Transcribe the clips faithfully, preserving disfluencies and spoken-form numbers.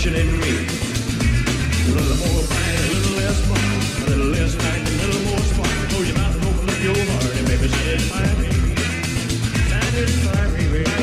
satisfaction in me. A little more fight, a little less fun. A little less fight, a little more spark. Close your mouth and open up your heart and baby satisfy me. Satisfy me, baby.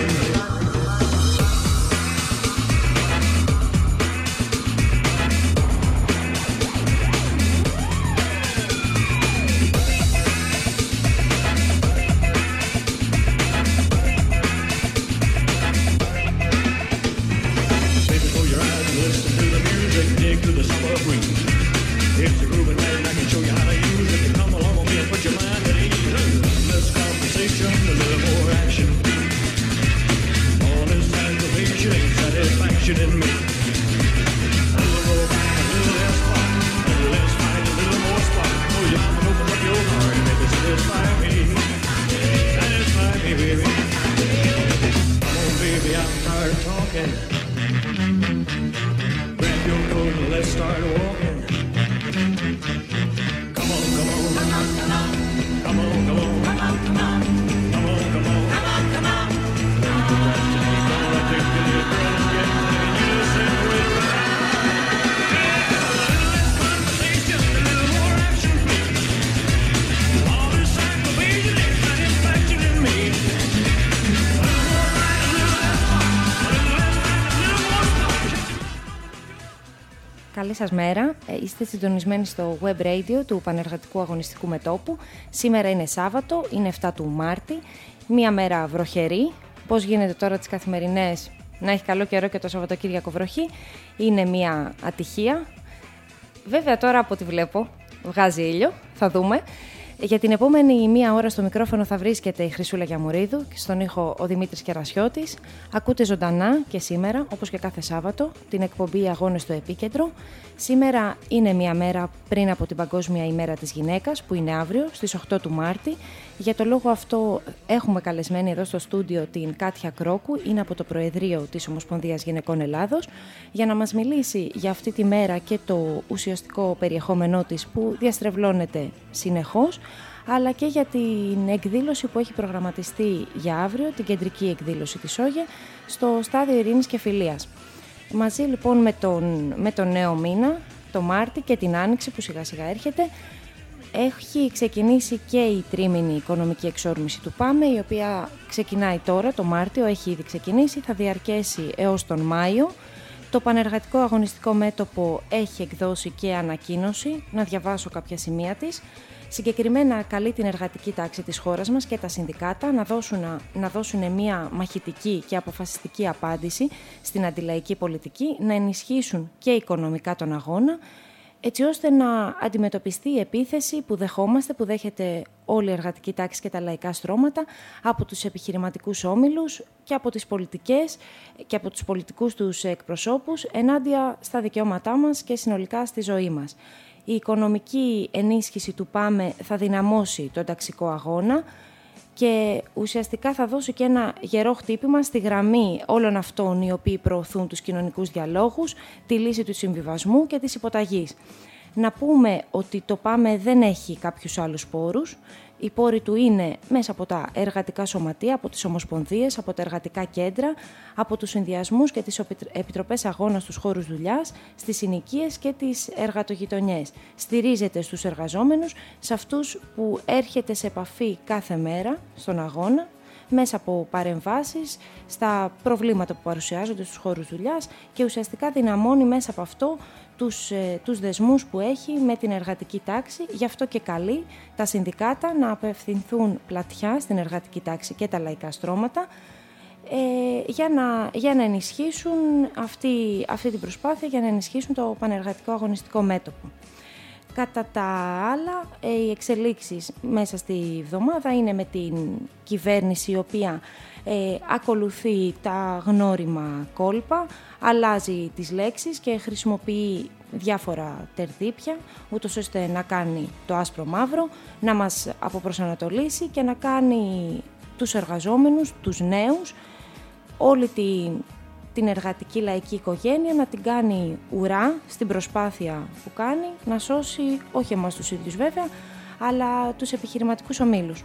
Καλή σας μέρα. Είστε συντονισμένοι στο web radio του Πανεργατικού Αγωνιστικού Μετώπου. Σήμερα είναι Σάββατο, είναι εφτά του Μάρτη, μία μέρα βροχερή. Πώς γίνεται τώρα τις καθημερινές να έχει καλό καιρό και το Σαββατοκύριακο βροχή, είναι μία ατυχία. Βέβαια τώρα από ό,τι βλέπω βγάζει ήλιο, θα δούμε. Για την επόμενη μία ώρα στο μικρόφωνο θα βρίσκεται η Χρυσούλα Γιαμουρίδου και στον ήχο ο Δημήτρης Κερασιώτης. Ακούτε ζωντανά και σήμερα, όπως και κάθε Σάββατο, την εκπομπή Αγώνες στο Επίκεντρο. Σήμερα είναι μία μέρα πριν από την Παγκόσμια ημέρα της γυναίκας, που είναι αύριο, στις οκτώ του Μάρτη. Για το λόγο αυτό έχουμε καλεσμένη εδώ στο στούντιο την Κάτια Κρόκου, είναι από το Προεδρείο της Ομοσπονδίας Γυναικών Ελλάδος, για να μας μιλήσει για αυτή τη μέρα και το ουσιαστικό περιεχόμενό της που διαστρεβλώνεται συνεχώς, αλλά και για την εκδήλωση που έχει προγραμματιστεί για αύριο, την κεντρική εκδήλωση της ΟΓΕ, στο Στάδιο Ειρήνης και Φιλίας. Μαζί λοιπόν με τον, με τον νέο μήνα, το Μάρτη και την Άνοιξη που σιγά σιγά έρχεται, έχει ξεκινήσει και η τρίμηνη οικονομική εξόρμηση του ΠΑΜΕ, η οποία ξεκινάει τώρα, το Μάρτιο, έχει ήδη ξεκινήσει, θα διαρκέσει έως τον Μάιο. Το Πανεργατικό Αγωνιστικό Μέτωπο έχει εκδώσει και ανακοίνωση, να διαβάσω κάποια σημεία της. Συγκεκριμένα καλεί την εργατική τάξη της χώρας μας και τα συνδικάτα να δώσουν, να δώσουν μια μαχητική και αποφασιστική απάντηση στην αντιλαϊκή πολιτική, να ενισχύσουν και οικονομικά τον αγώνα, έτσι ώστε να αντιμετωπιστεί η επίθεση που δεχόμαστε, που δέχεται όλη η εργατική τάξη και τα λαϊκά στρώματα από τους επιχειρηματικούς όμιλους και από τις πολιτικές και από τους πολιτικούς τους εκπροσώπους ενάντια στα δικαιώματά μας και συνολικά στη ζωή μας. Η οικονομική ενίσχυση του ΠΑΜΕ θα δυναμώσει τον ταξικό αγώνα και ουσιαστικά θα δώσει και ένα γερό χτύπημα στη γραμμή όλων αυτών οι οποίοι προωθούν τους κοινωνικούς διαλόγους, τη λύση του συμβιβασμού και της υποταγής. Να πούμε ότι το ΠΑΜΕ δεν έχει κάποιους άλλους πόρους. Οι πόροι του είναι μέσα από τα εργατικά σωματεία, από τις ομοσπονδίες, από τα εργατικά κέντρα, από τους συνδυασμούς και τις επιτροπές αγώνα στους χώρους δουλειάς, στις συνοικίες και τις εργατογειτονιές. Στηρίζεται στους εργαζόμενους, σε αυτούς που έρχεται σε επαφή κάθε μέρα στον αγώνα, μέσα από παρεμβάσεις στα προβλήματα που παρουσιάζονται στους χώρους δουλειάς και ουσιαστικά δυναμώνει μέσα από αυτό τους, ε, τους δεσμούς που έχει με την εργατική τάξη. Γι' αυτό και καλεί τα συνδικάτα να απευθυνθούν πλατιά στην εργατική τάξη και τα λαϊκά στρώματα ε, για, να, για να ενισχύσουν αυτή, αυτή την προσπάθεια, για να ενισχύσουν το πανεργατικό αγωνιστικό μέτωπο. Κατά τα άλλα, οι εξελίξεις μέσα στη εβδομάδα είναι με την κυβέρνηση η οποία ε, ακολουθεί τα γνώριμα κόλπα, αλλάζει τις λέξεις και χρησιμοποιεί διάφορα τερδίπια, ούτως ώστε να κάνει το άσπρο μαύρο, να μας αποπροσανατολίσει και να κάνει τους εργαζόμενους, τους νέους, όλη την την εργατική λαϊκή οικογένεια να την κάνει ουρά στην προσπάθεια που κάνει να σώσει όχι εμάς τους ίδιους βέβαια, αλλά τους επιχειρηματικούς ομίλους.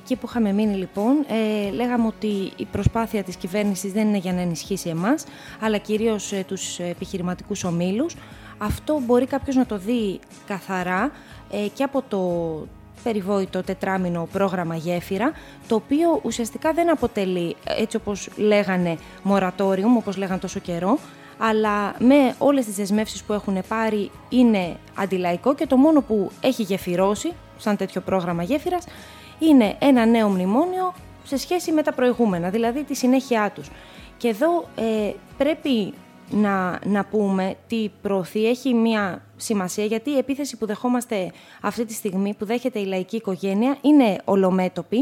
εκεί που είχαμε μείνει λοιπόν, ε, λέγαμε ότι η προσπάθεια της κυβέρνησης δεν είναι για να ενισχύσει εμάς, αλλά κυρίως ε, τους επιχειρηματικούς ομίλους. Αυτό μπορεί κάποιος να το δει καθαρά ε, και από το περιβόητο τετράμινο πρόγραμμα Γέφυρα, το οποίο ουσιαστικά δεν αποτελεί, έτσι όπως λέγανε, μορατόριουμ, όπως λέγανε τόσο καιρό, αλλά με όλες τις δεσμεύσεις που έχουν πάρει είναι αντιλαϊκό και το μόνο που έχει γεφυρώσει, σαν τέτοιο πρόγραμμα Γέφυρας, είναι ένα νέο μνημόνιο σε σχέση με τα προηγούμενα, δηλαδή τη συνέχειά τους. Και εδώ ε, πρέπει να, να πούμε τι προωθεί, έχει μια σημασία, γιατί η επίθεση που δεχόμαστε αυτή τη στιγμή, που δέχεται η λαϊκή οικογένεια, είναι ολομέτωπη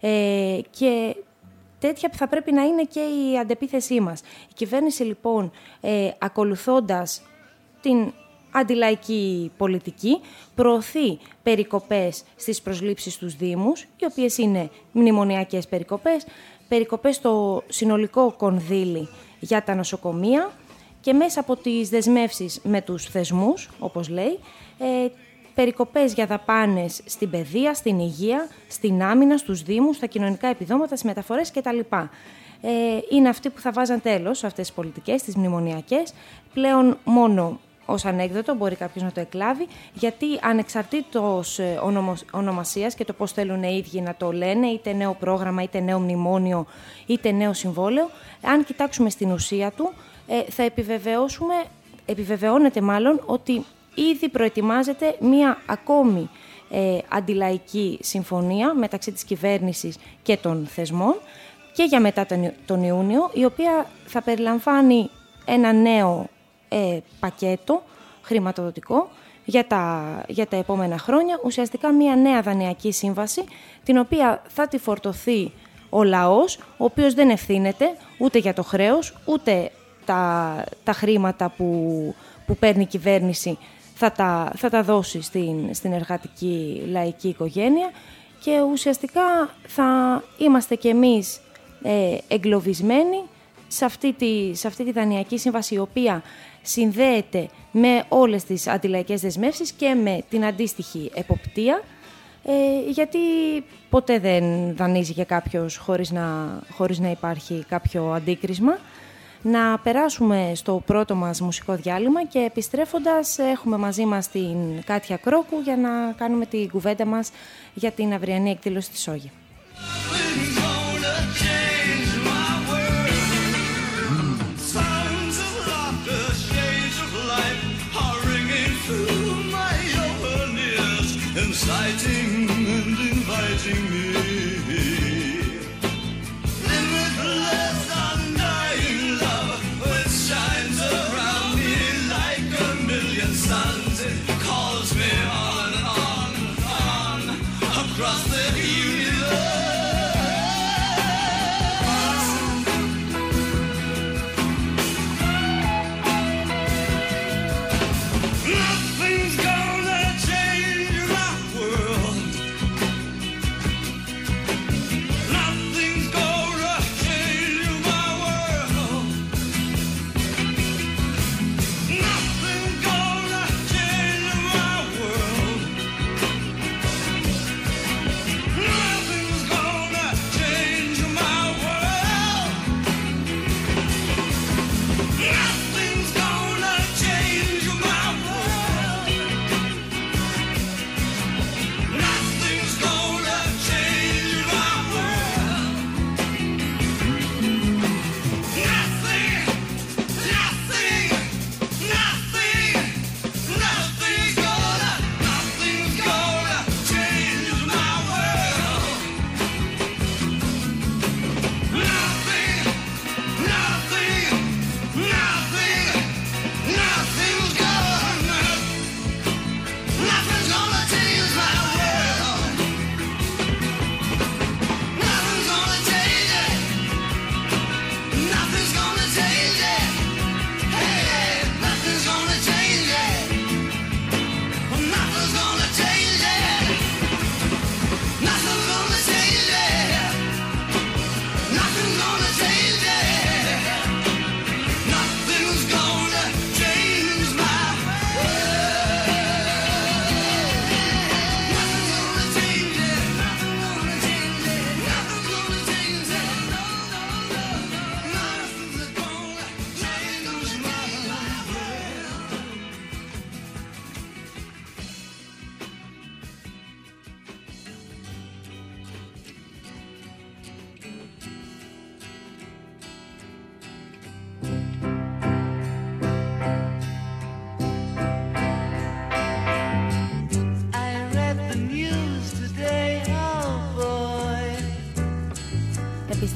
ε, και τέτοια θα πρέπει να είναι και η αντεπίθεσή μας. Η κυβέρνηση λοιπόν, ε, ακολουθώντας την αντιλαϊκή πολιτική, προωθεί περικοπές στις προσλήψεις στους Δήμους, οι οποίες είναι μνημονιακές περικοπές, περικοπές στο συνολικό κονδύλι για τα νοσοκομεία και μέσα από τις δεσμεύσεις με τους θεσμούς, όπως λέει, ε, περικοπές για δαπάνες στην παιδεία, στην υγεία, στην άμυνα, στους Δήμους, στα κοινωνικά επιδόματα, στις μεταφορές κτλ. Ε, είναι αυτοί που θα βάζαν τέλος σε αυτές τις πολιτικές, τις μνημονιακές. Πλέον μόνο ως ανέκδοτο μπορεί κάποιος να το εκλάβει, γιατί ανεξαρτήτως ονομος, ονομασίας και το πώς θέλουν οι ίδιοι να το λένε, είτε νέο πρόγραμμα, είτε νέο μνημόνιο, είτε νέο συμβόλαιο, αν κοιτάξουμε στην ουσία του, ε, θα επιβεβαιώσουμε, επιβεβαιώνεται μάλλον ότι ήδη προετοιμάζεται μία ακόμη ε, αντιλαϊκή συμφωνία μεταξύ της κυβέρνησης και των θεσμών και για μετά τον, τον Ιούνιο, η οποία θα περιλαμβάνει ένα νέο ε, πακέτο χρηματοδοτικό για τα, για τα επόμενα χρόνια, ουσιαστικά μία νέα δανειακή σύμβαση, την οποία θα τη φορτωθεί ο λαός, ο οποίος δεν ευθύνεται ούτε για το χρέος, ούτε τα, τα χρήματα που, που παίρνει η κυβέρνηση θα τα, θα τα δώσει στην, στην εργατική λαϊκή οικογένεια και ουσιαστικά θα είμαστε κι εμείς ε, εγκλωβισμένοι σε αυτή, τη, σε αυτή τη δανειακή σύμβαση, η οποία συνδέεται με όλες τις αντιλαϊκές δεσμεύσεις και με την αντίστοιχη εποπτεία, ε, γιατί ποτέ δεν δανείζει για κάποιος χωρίς να, χωρίς να υπάρχει κάποιο αντίκρισμα. Να περάσουμε στο πρώτο μας μουσικό διάλειμμα και επιστρέφοντας έχουμε μαζί μας την Κάτια Κρόκου για να κάνουμε την κουβέντα μας για την αυριανή εκδήλωση της Όγη. Across the universe.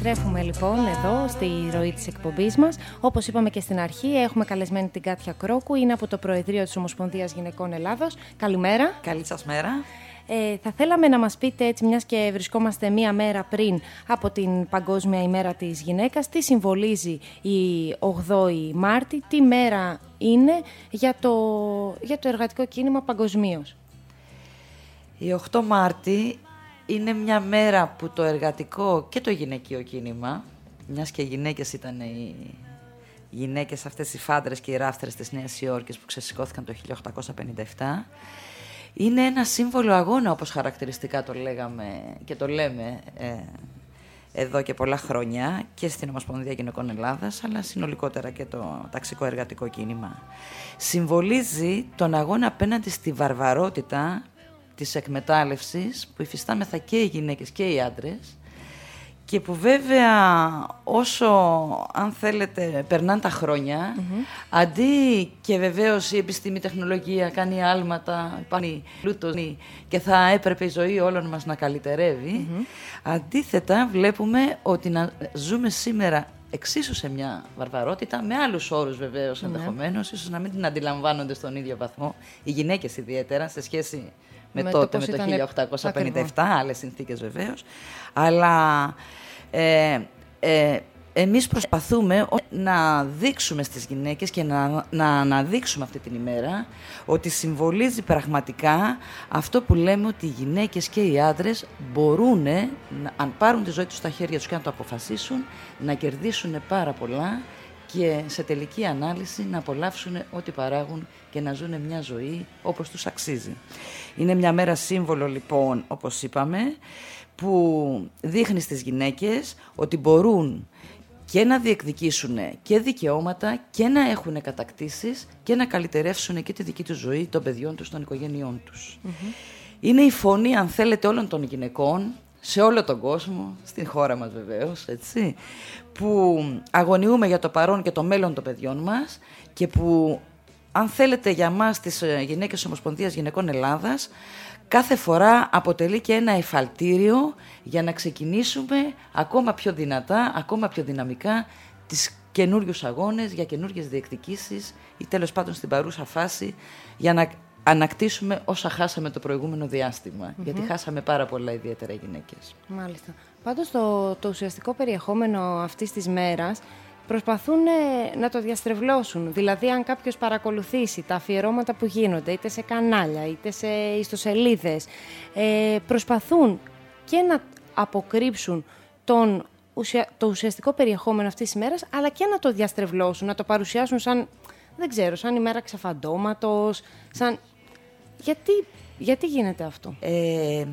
Επιστρέφουμε λοιπόν εδώ στη ροή της εκπομπής μας. Όπως είπαμε και στην αρχή, έχουμε καλεσμένη την Κάτια Κρόκου, είναι από το Προεδρείο της Ομοσπονδίας Γυναικών Ελλάδος. Καλημέρα. Καλή σας μέρα. Ε, θα θέλαμε να μας πείτε, έτσι, μιας και βρισκόμαστε μία μέρα πριν από την Παγκόσμια ημέρα της γυναίκας, τι συμβολίζει η ογδόη Μάρτη, τι μέρα είναι για το, για το εργατικό κίνημα παγκοσμίως. Η οκτώ Μάρτη είναι μια μέρα που το εργατικό και το γυναικείο κίνημα, μιας και οι γυναίκες ήταν οι γυναίκες αυτές οι φάντρες και οι ράφτρες της Νέας Υόρκης που ξεσηκώθηκαν το χίλια οκτακόσια πενήντα επτά, είναι ένα σύμβολο αγώνα, όπως χαρακτηριστικά το λέγαμε και το λέμε ε, εδώ και πολλά χρόνια και στην Ομοσπονδία Γυναικών Ελλάδας, αλλά συνολικότερα και το ταξικό εργατικό κίνημα. Συμβολίζει τον αγώνα απέναντι στη βαρβαρότητα της εκμετάλλευσης που υφιστάμεθα και οι γυναίκες και οι άντρες και που βέβαια όσο, αν θέλετε, περνάνε τα χρόνια, mm-hmm. αντί και βεβαίως η επιστήμη, η τεχνολογία κάνει άλματα, υπάρχει πλούτος και θα έπρεπε η ζωή όλων μας να καλυτερεύει, mm-hmm. αντίθετα βλέπουμε ότι να ζούμε σήμερα εξίσου σε μια βαρβαρότητα, με άλλους όρους βεβαίως ενδεχομένως, mm-hmm. ίσως να μην την αντιλαμβάνονται στον ίδιο βαθμό, οι γυναίκες ιδιαίτερα, σε σχέση με, με τότε, το με το χίλια οκτακόσια πενήντα επτά, ακριβώς. Άλλες συνθήκες βεβαίως, αλλά ε, ε, εμείς προσπαθούμε να δείξουμε στις γυναίκες και να, να αναδείξουμε αυτή την ημέρα ότι συμβολίζει πραγματικά αυτό που λέμε, ότι οι γυναίκες και οι άντρες μπορούν, αν πάρουν τη ζωή τους στα χέρια τους και να το αποφασίσουν, να κερδίσουν πάρα πολλά και σε τελική ανάλυση να απολαύσουν ό,τι παράγουν και να ζουν μια ζωή όπως τους αξίζει. Είναι μια μέρα σύμβολο λοιπόν, όπως είπαμε, που δείχνει στις γυναίκες ότι μπορούν και να διεκδικήσουν και δικαιώματα και να έχουν κατακτήσεις και να καλυτερεύσουν και τη δική τους ζωή, των παιδιών τους, των οικογένειών τους. Mm-hmm. Είναι η φωνή, αν θέλετε, όλων των γυναικών σε όλο τον κόσμο, στην χώρα μας βεβαίως, έτσι, που αγωνιούμε για το παρόν και το μέλλον των παιδιών μας και που, αν θέλετε, για μας τις γυναίκες της Ομοσπονδίας Γυναικών Ελλάδας, κάθε φορά αποτελεί και ένα εφαλτήριο για να ξεκινήσουμε ακόμα πιο δυνατά, ακόμα πιο δυναμικά τις καινούριους αγώνες για καινούριες διεκδικήσεις ή τέλος πάντων στην παρούσα φάση για να ανακτήσουμε όσα χάσαμε το προηγούμενο διάστημα. Mm-hmm. Γιατί χάσαμε πάρα πολλά, ιδιαίτερα οι γυναίκες. Μάλιστα. Πάντως το, το ουσιαστικό περιεχόμενο αυτής της μέρας προσπαθούν να το διαστρεβλώσουν. Δηλαδή, αν κάποιος παρακολουθήσει τα αφιερώματα που γίνονται, είτε σε κανάλια, είτε σε ιστοσελίδες, ε, προσπαθούν και να αποκρύψουν τον, ουσια, το ουσιαστικό περιεχόμενο αυτής της ημέρας, αλλά και να το διαστρεβλώσουν, να το παρουσιάσουν σαν, δεν ξέρω, σαν ημέρα ξεφαντώματος, σαν... Γιατί, γιατί γίνεται αυτό? Ε...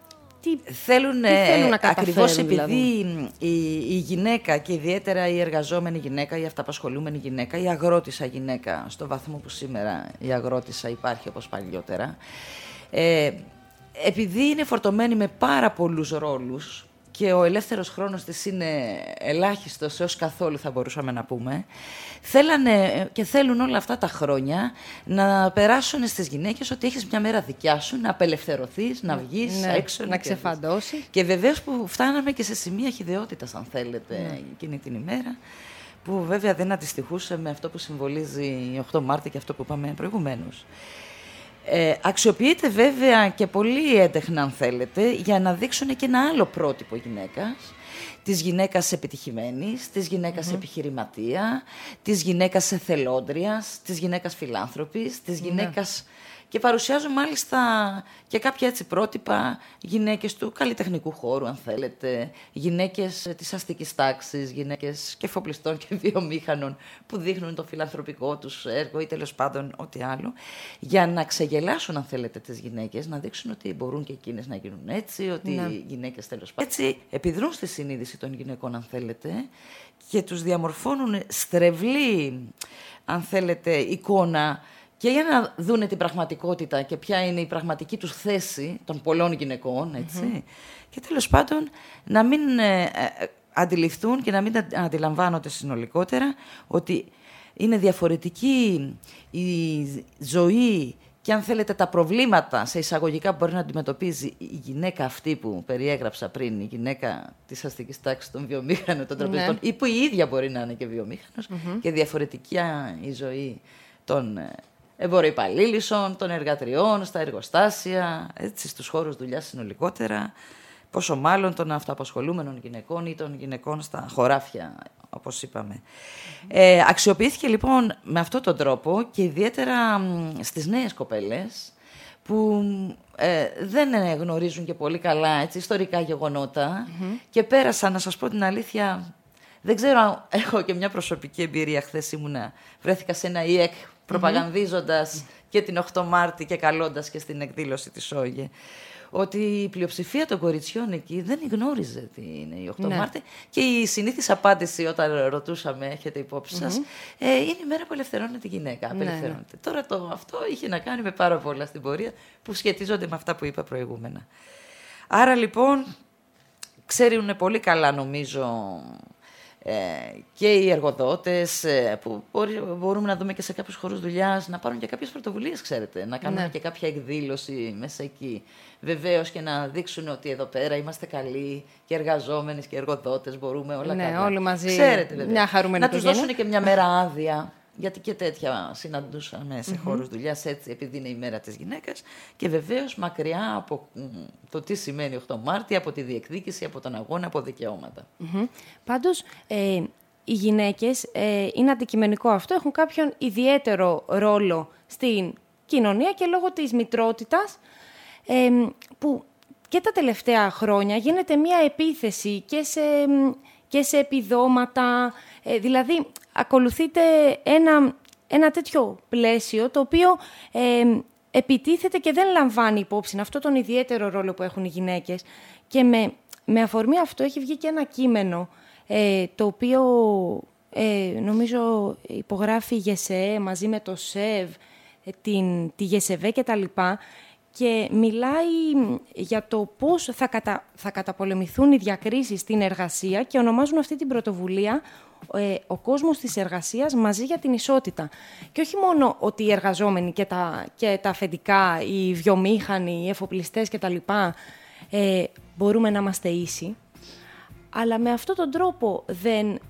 Τι θέλουν, τι θέλουν να ακριβώς επειδή δηλαδή. η, η γυναίκα και ιδιαίτερα η εργαζόμενη γυναίκα, η αυταπασχολούμενη γυναίκα, η αγρότισσα γυναίκα, στο βαθμό που σήμερα η αγρότισσα υπάρχει όπως παλιότερα, ε, επειδή είναι φορτωμένη με πάρα πολλούς ρόλους και ο ελεύθερος χρόνος της είναι ελάχιστος έως καθόλου, θα μπορούσαμε να πούμε, θέλανε και θέλουν όλα αυτά τα χρόνια να περάσουν στις γυναίκες ότι έχεις μια μέρα δικιά σου, να απελευθερωθείς, να βγεις ναι, έξω. Να ξεφαντώσεις. Και βεβαίως που φτάναμε και σε σημεία χυδαιότητας, αν θέλετε, ναι. εκείνη την ημέρα, που βέβαια δεν αντιστοιχούσε με αυτό που συμβολίζει η οκτώ Μάρτη και αυτό που είπαμε προηγουμένως. Ε, αξιοποιείται βέβαια και πολύ έντεχνα, αν θέλετε, για να δείξουν και ένα άλλο πρότυπο γυναίκας, της γυναίκας επιτυχημένης, της γυναίκας mm-hmm. επιχειρηματία, της γυναίκας εθελόντριας, της γυναίκας φιλάνθρωπης, της γυναίκας... Mm-hmm. Και παρουσιάζουν μάλιστα και κάποια έτσι πρότυπα γυναίκες του καλλιτεχνικού χώρου, αν θέλετε, γυναίκες της αστικής τάξης, γυναίκες και εφοπλιστών και βιομήχανων που δείχνουν το φιλανθρωπικό τους έργο ή τέλος πάντων ό,τι άλλο, για να ξεγελάσουν, αν θέλετε, τις γυναίκες, να δείξουν ότι μπορούν και εκείνες να γίνουν έτσι, ότι ναι. οι γυναίκες τέλος πάντων έτσι επιδρούν στη συνείδηση των γυναικών, αν θέλετε, και τους διαμορφώνουν στρεβλή, αν θέλετε, εικόνα και για να δούνε την πραγματικότητα και ποια είναι η πραγματική τους θέση των πολλών γυναικών, έτσι. Mm-hmm. Και τέλος πάντων να μην ε, ε, αντιληφθούν και να μην αντιλαμβάνονται συνολικότερα ότι είναι διαφορετική η ζωή και αν θέλετε τα προβλήματα σε εισαγωγικά που μπορεί να αντιμετωπίζει η γυναίκα αυτή που περιέγραψα πριν, η γυναίκα της αστικής τάξης των βιομήχανων, των τραπεζιτών, ναι. ή που η ίδια μπορεί να είναι και βιομήχανος mm-hmm. και διαφορετική η ζωή των εμποροϊπαλλήλισσων, των εργατριών, στα εργοστάσια, έτσι, στους χώρους δουλειάς συνολικότερα, πόσο μάλλον των αυτοαπασχολούμενων γυναικών ή των γυναικών στα χωράφια, όπως είπαμε. Mm-hmm. Ε, αξιοποιήθηκε λοιπόν με αυτόν τον τρόπο και ιδιαίτερα μ, στις νέες κοπέλες που ε, δεν γνωρίζουν και πολύ καλά έτσι, ιστορικά γεγονότα mm-hmm. και πέρασαν, να σας πω την αλήθεια, δεν ξέρω αν έχω και μια προσωπική εμπειρία. Χθες ήμουνα, βρέθηκα σε ένα ΙΕΚ προπαγανδίζοντας mm-hmm. και την οκτώ Μάρτη και καλώντας και στην εκδήλωση της ΟΓΕ, ότι η πλειοψηφία των κοριτσιών εκεί δεν γνώριζε τι είναι η οκτώ Μάρτη και η συνήθις απάντηση όταν ρωτούσαμε, έχετε υπόψη σας, mm-hmm. ε, είναι η μέρα που ελευθερώνεται η γυναίκα. Απελευθερώνεται. Ναι. Τώρα το, αυτό είχε να κάνει με πάρα πολλά στην πορεία που σχετίζονται με αυτά που είπα προηγούμενα. Άρα λοιπόν, ξέρουν πολύ καλά νομίζω ε, και οι εργοδότες ε, που μπορεί, μπορούμε να δούμε και σε κάποιους χώρους δουλειάς να πάρουν και κάποιες πρωτοβουλίες, ξέρετε, να κάνουν ναι. και κάποια εκδήλωση μέσα εκεί. Βεβαίως και να δείξουν ότι εδώ πέρα είμαστε καλοί και εργαζόμενοι και εργοδότες, μπορούμε όλα ναι, καλά. Όλοι μαζί, ξέρετε, μια χαρούμενη να τους δώσουν και μια μέρα άδεια. Γιατί και τέτοια συναντούσαμε σε mm-hmm. χώρους δουλειάς έτσι, επειδή είναι η μέρα της γυναίκας. Και βεβαίως μακριά από το τι σημαίνει οκτώ Μάρτη, από τη διεκδίκηση, από τον αγώνα, από δικαιώματα. Mm-hmm. Πάντως, ε, οι γυναίκες, ε, είναι αντικειμενικό αυτό, έχουν κάποιον ιδιαίτερο ρόλο στην κοινωνία και λόγω της μητρότητας, ε, που και τα τελευταία χρόνια γίνεται μια επίθεση και σε, και σε επιδόματα, ε, δηλαδή ακολουθείται ένα, ένα τέτοιο πλαίσιο το οποίο ε, επιτίθεται και δεν λαμβάνει υπόψη αυτό τον ιδιαίτερο ρόλο που έχουν οι γυναίκες. Και με, με αφορμή αυτό έχει βγει και ένα κείμενο ε, το οποίο ε, νομίζω υπογράφει η ΓΕΣΕΕ μαζί με το ΣΕΒ, την, τη ΓΕΣΕΒΕ και τα λοιπά, και μιλάει για το πώς θα, κατα, θα καταπολεμηθούν οι διακρίσεις στην εργασία και ονομάζουν αυτή την πρωτοβουλία ε, ο κόσμος της εργασίας μαζί για την ισότητα. Και όχι μόνο ότι οι εργαζόμενοι και τα, και τα αφεντικά, οι βιομήχανοι, οι εφοπλιστές κτλ. Ε, μπορούμε να είμαστε ίσοι, αλλά με αυτόν τον τρόπο δεν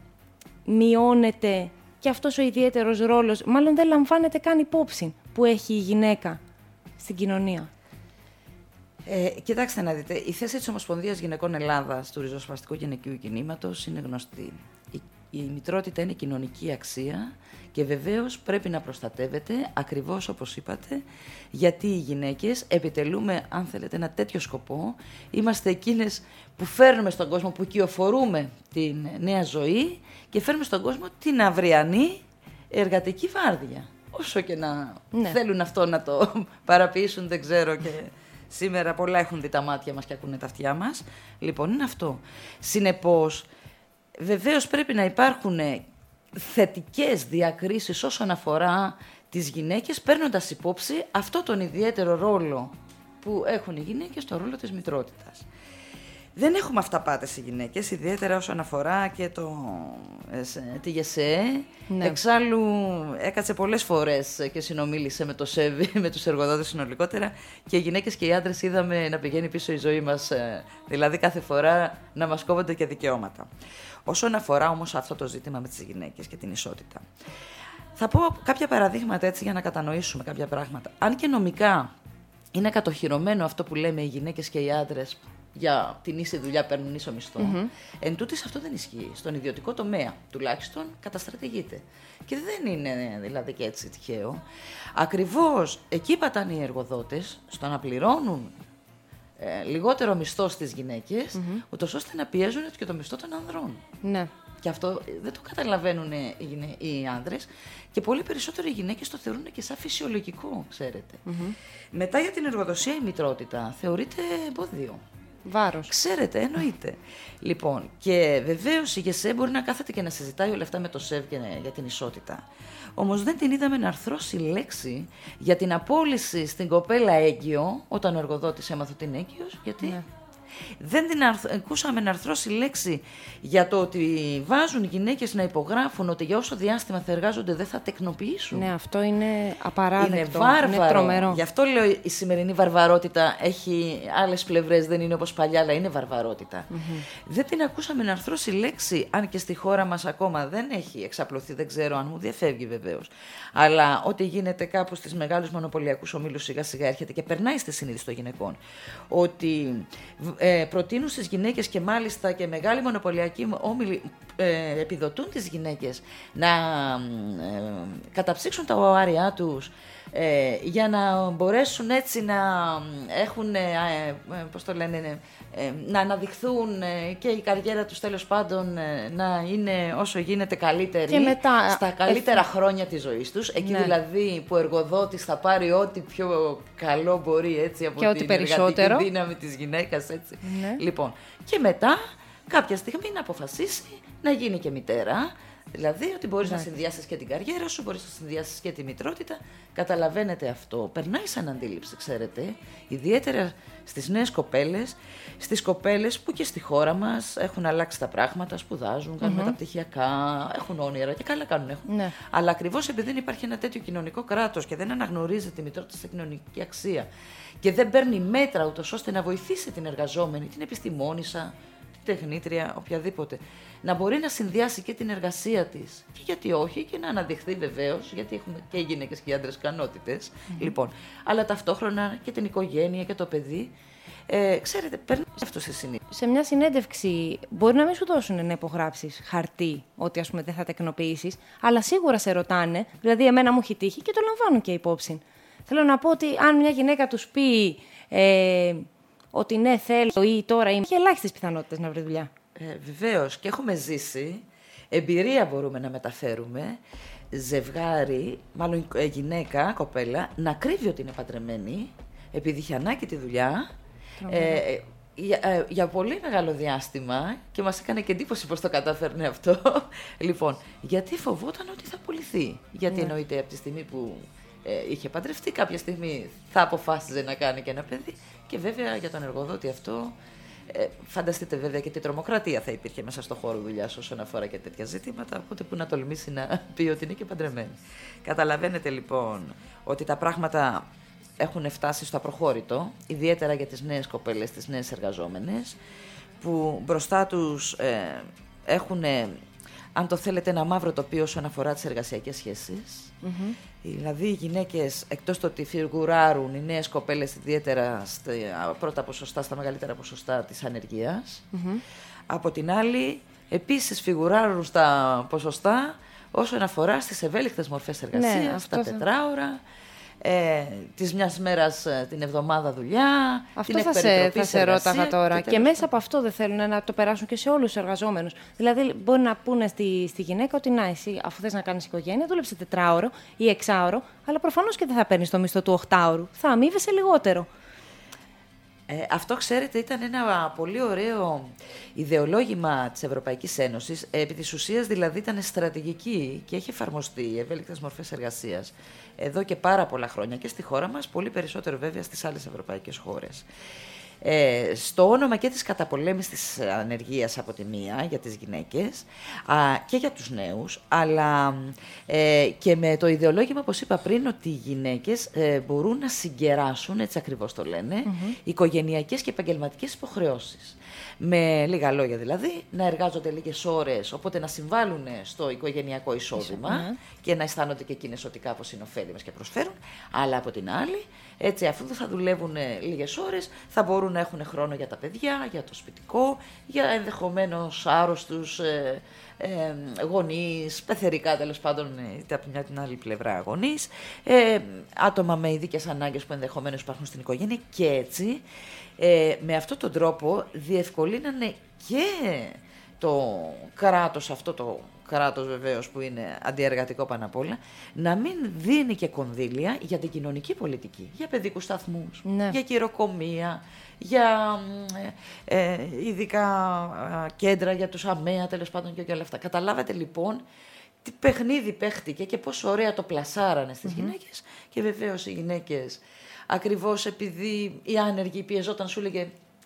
μειώνεται και αυτός ο ιδιαίτερος ρόλος, μάλλον δεν λαμβάνεται καν υπόψη που έχει η γυναίκα στην κοινωνία. Ε, κοιτάξτε να δείτε, η θέση της Ομοσπονδίας Γυναικών Ελλάδας του ριζοσπαστικού γυναικείου κινήματος είναι γνωστή. Η, η μητρότητα είναι κοινωνική αξία και βεβαίως πρέπει να προστατεύεται, ακριβώς όπως είπατε, γιατί οι γυναίκες επιτελούμε, αν θέλετε, ένα τέτοιο σκοπό. Είμαστε εκείνες που φέρνουμε στον κόσμο, που κυοφορούμε την νέα ζωή και φέρνουμε στον κόσμο την αυριανή εργατική βάρδια. Όσο και να ναι. θέλουν αυτό να το παραποιήσουν, δεν ξέρω, και σήμερα πολλά έχουν δει τα μάτια μας και ακούνε τα αυτιά μας. Λοιπόν, είναι αυτό. Συνεπώς, βεβαίως πρέπει να υπάρχουν θετικές διακρίσεις όσον αφορά τις γυναίκες, παίρνοντας υπόψη αυτό τον ιδιαίτερο ρόλο που έχουν οι γυναίκες, το ρόλο της μητρότητας. Δεν έχουμε αυταπάτες οι γυναίκες, ιδιαίτερα όσον αφορά και το, ε, τη ΓΕΣΕΕ. Ναι. Εξάλλου έκατσε πολλές φορές και συνομίλησε με το ΣΕΒ, με τους εργοδότες συνολικότερα, και οι γυναίκες και οι άντρες είδαμε να πηγαίνει πίσω η ζωή μας, ε, δηλαδή κάθε φορά να μας κόβονται και δικαιώματα. Όσον αφορά όμως αυτό το ζήτημα με τις γυναίκες και την ισότητα, θα πω κάποια παραδείγματα έτσι για να κατανοήσουμε κάποια πράγματα. Αν και νομικά είναι κατοχυρωμένο αυτό που λέμε οι γυναίκες και οι άντρες για την ίση δουλειά παίρνουν ίσο μισθό. Mm-hmm. Εν τούτης αυτό δεν ισχύει. Στον ιδιωτικό τομέα τουλάχιστον καταστρατηγείται. Και δεν είναι δηλαδή και έτσι τυχαίο. Ακριβώς εκεί πατάνε οι εργοδότες στο να πληρώνουν ε, λιγότερο μισθό στις γυναίκες, mm-hmm. ούτως ώστε να πιέζουν και το μισθό των ανδρών. Ναι. Και αυτό δεν το καταλαβαίνουν οι, γυναί- οι άνδρες και πολύ περισσότερο οι γυναίκες το θεωρούν και σαν φυσιολογικό, ξέρετε. Mm-hmm. Μετά για την εργοδοσία η μητρότητα θεωρείται εμπόδιο. Βάρος. Ξέρετε, εννοείται. Λοιπόν, και βεβαίως η ΓΕΣΕ μπορεί να κάθεται και να συζητάει όλα αυτά με το ΣΕΒ και για την ισότητα. Όμως δεν την είδαμε να αρθρώσει λέξη για την απόλυση στην κοπέλα έγκυο, όταν ο εργοδότης έμαθε ότι είναι έγκυος, γιατί... Ναι. Δεν την αρθ... ακούσαμε να αρθρώσει λέξη για το ότι βάζουν γυναίκες να υπογράφουν ότι για όσο διάστημα θα εργάζονται δεν θα τεκνοποιήσουν. Ναι, αυτό είναι απαράδεκτο. Είναι βάρβαρο. Είναι τρομερό. Γι' αυτό λέω η σημερινή βαρβαρότητα έχει άλλες πλευρές, δεν είναι όπως παλιά, αλλά είναι βαρβαρότητα. Mm-hmm. Δεν την ακούσαμε να αρθρώσει λέξη, αν και στη χώρα μας ακόμα δεν έχει εξαπλωθεί, δεν ξέρω αν μου διαφεύγει βεβαίως. Αλλά ό,τι γίνεται κάπου στις μεγάλους μονοπωλιακούς ομίλους σιγά σιγά έρχεται και περνάει στη συνείδηση των γυναικών. Ότι ε, προτείνουν στις γυναίκες και μάλιστα και μεγάλοι μονοπωλιακοί όμιλοι ε, επιδοτούν τις γυναίκες να ε, καταψύξουν τα οάρια τους ε, για να μπορέσουν έτσι να έχουν, ε, ε, πώς το λένε, ε, να αναδειχθούν ε, και η καριέρα τους τέλος πάντων ε, να είναι όσο γίνεται καλύτερη και μετά, στα καλύτερα ε, χρόνια της ζωής τους. Εκεί ναι. δηλαδή που ο εργοδότης θα πάρει ό,τι πιο καλό μπορεί έτσι, από και την εργατική δύναμη της γυναίκας. Έτσι. Ναι. Λοιπόν, και μετά κάποια στιγμή να αποφασίσει να γίνει και μητέρα. Δηλαδή ότι μπορείς να συνδυάσεις και την καριέρα σου, μπορείς να συνδυάσεις και τη μητρότητα. Καταλαβαίνετε αυτό. Περνάει σαν αντίληψη, ξέρετε, ιδιαίτερα στις νέες κοπέλες, στις κοπέλες που και στη χώρα μας έχουν αλλάξει τα πράγματα, σπουδάζουν, κάνουν mm-hmm. μεταπτυχιακά, έχουν όνειρα και καλά κάνουν. Έχουν. Ναι. Αλλά ακριβώς επειδή δεν υπάρχει ένα τέτοιο κοινωνικό κράτος και δεν αναγνωρίζει τη μητρότητα στην κοινωνική αξία και δεν παίρνει μέτρα ούτως ώστε να βοηθήσει την εργαζόμενη, την επιστημόνισσα, τεχνήτρια, οποιαδήποτε, να μπορεί να συνδυάσει και την εργασία της και γιατί όχι και να αναδειχθεί βεβαίως, γιατί έχουμε και οι γυναίκες και οι άντρες ικανότητες, mm-hmm. λοιπόν, αλλά ταυτόχρονα και την οικογένεια και το παιδί. Ε, ξέρετε, παίρνει αυτό σε συνήθεια. Σε μια συνέντευξη μπορεί να μην σου δώσουν να υπογράψεις χαρτί ότι ας πούμε δεν θα τεκνοποιήσεις, αλλά σίγουρα σε ρωτάνε, δηλαδή εμένα μου έχει τύχει και το λαμβάνουν και υπόψη. Θέλω να πω ότι αν μια γυναίκα τους πει ε, ότι ναι θέλω ή τώρα είμαι, έχει ελάχιστες πιθανότητες να βρει δουλειά. Ε, βεβαίως, και έχουμε ζήσει, εμπειρία μπορούμε να μεταφέρουμε, ζευγάρι, μάλλον γυναίκα, κοπέλα, να κρύβει ότι είναι παντρεμένη, επειδή είχε ανάγκη τη δουλειά, ε, για, ε, για πολύ μεγάλο διάστημα και μας έκανε και εντύπωση πώς το κατάφερνε αυτό. Λοιπόν, γιατί φοβόταν ότι θα πουληθεί. Γιατί ναι. εννοείται από τη στιγμή που ε, είχε παντρευτεί, κάποια στιγμή θα αποφάσιζε να κάνει και ένα παιδί και βέβαια για τον εργοδότη αυτό. Ε, φανταστείτε βέβαια και τι τρομοκρατία θα υπήρχε μέσα στο χώρο δουλειάς όσον αφορά και τέτοια ζητήματα, οπότε που να τολμήσει να πει ότι είναι και παντρεμένη. Καταλαβαίνετε λοιπόν ότι τα πράγματα έχουν φτάσει στο απροχώρητο, ιδιαίτερα για τις νέες κοπέλες, τις νέες εργαζόμενες, που μπροστά τους ε, έχουν, αν το θέλετε, ένα μαύρο τοπίο όσον αφορά τις εργασιακές σχέσεις. Mm-hmm. Δηλαδή οι γυναίκες, εκτός το ότι φιγουράρουν οι νέες κοπέλες ιδιαίτερα στα πρώτα ποσοστά, στα μεγαλύτερα ποσοστά της ανεργίας, mm-hmm. από την άλλη επίσης φιγουράρουν στα ποσοστά όσον αφορά στις ευέλικτες μορφές εργασίας, ναι, στα τετράωρα, ε, της μιας μέρας την εβδομάδα δουλειά, αυτό την θα σε, θα σε ρώταγα τώρα. Και, και μέσα από αυτό δεν θέλουν να το περάσουν και σε όλους τους εργαζόμενους. Δηλαδή, μπορεί να πούνε στη, στη γυναίκα ότι να, εσύ, αφού θες να κάνεις οικογένεια, δούλεψε τετράωρο ή εξάωρο, αλλά προφανώς και δεν θα παίρνεις το μισθό του οχτάωρου. Θα αμείβεσαι λιγότερο. Ε, αυτό, ξέρετε, ήταν ένα πολύ ωραίο ιδεολόγημα της Ευρωπαϊκής Ένωσης. Επί της ουσίας, δηλαδή, ήταν στρατηγική και έχει εφαρμοστεί οι ευέλικτες μορφές εργασίας εδώ και πάρα πολλά χρόνια και στη χώρα μας, πολύ περισσότερο βέβαια στις άλλες ευρωπαϊκές χώρες. Ε, στο όνομα και της καταπολέμησης της ανεργίας από τη μία για τις γυναίκες α, και για τους νέους, αλλά ε, και με το ιδεολόγημα, όπως είπα πριν, ότι οι γυναίκες ε, μπορούν να συγκεράσουν, έτσι ακριβώς το λένε, mm-hmm. οικογενειακές και επαγγελματικές υποχρεώσεις. Με λίγα λόγια δηλαδή, να εργάζονται λίγες ώρες, οπότε να συμβάλλουν στο οικογενειακό εισόδημα mm-hmm. και να αισθάνονται και εκείνες ότι κάπως είναι ωφέλιμες και προσφέρουν, αλλά από την άλλη, έτσι, αφού δεν θα δουλεύουν λίγες ώρες, θα μπορούν να έχουν χρόνο για τα παιδιά, για το σπιτικό, για ενδεχομένως άρρωστους ε, ε, γονείς, πεθερικά τέλος πάντων, είτε από μια την άλλη πλευρά γονείς, ε, άτομα με ειδικές ανάγκες που ενδεχομένως υπάρχουν στην οικογένεια και έτσι, ε, με αυτόν τον τρόπο διευκολύνανε και το κράτος, αυτό το κράτος βεβαίως που είναι αντιεργατικό πάνω απ' όλα, να μην δίνει και κονδύλια για την κοινωνική πολιτική, για παιδικούς σταθμούς, ναι. για κυροκομεία, για ε, ε, ειδικά ε, κέντρα για τους ΑΜΕΑ, τέλος πάντων και όλα αυτά. Καταλάβατε λοιπόν τι παιχνίδι παίχτηκε και πόσο ωραία το πλασάρανε στις mm-hmm. γυναίκες και βεβαίως οι γυναίκες, ακριβώς επειδή οι άνεργοι πιεζόταν, σου έλεγε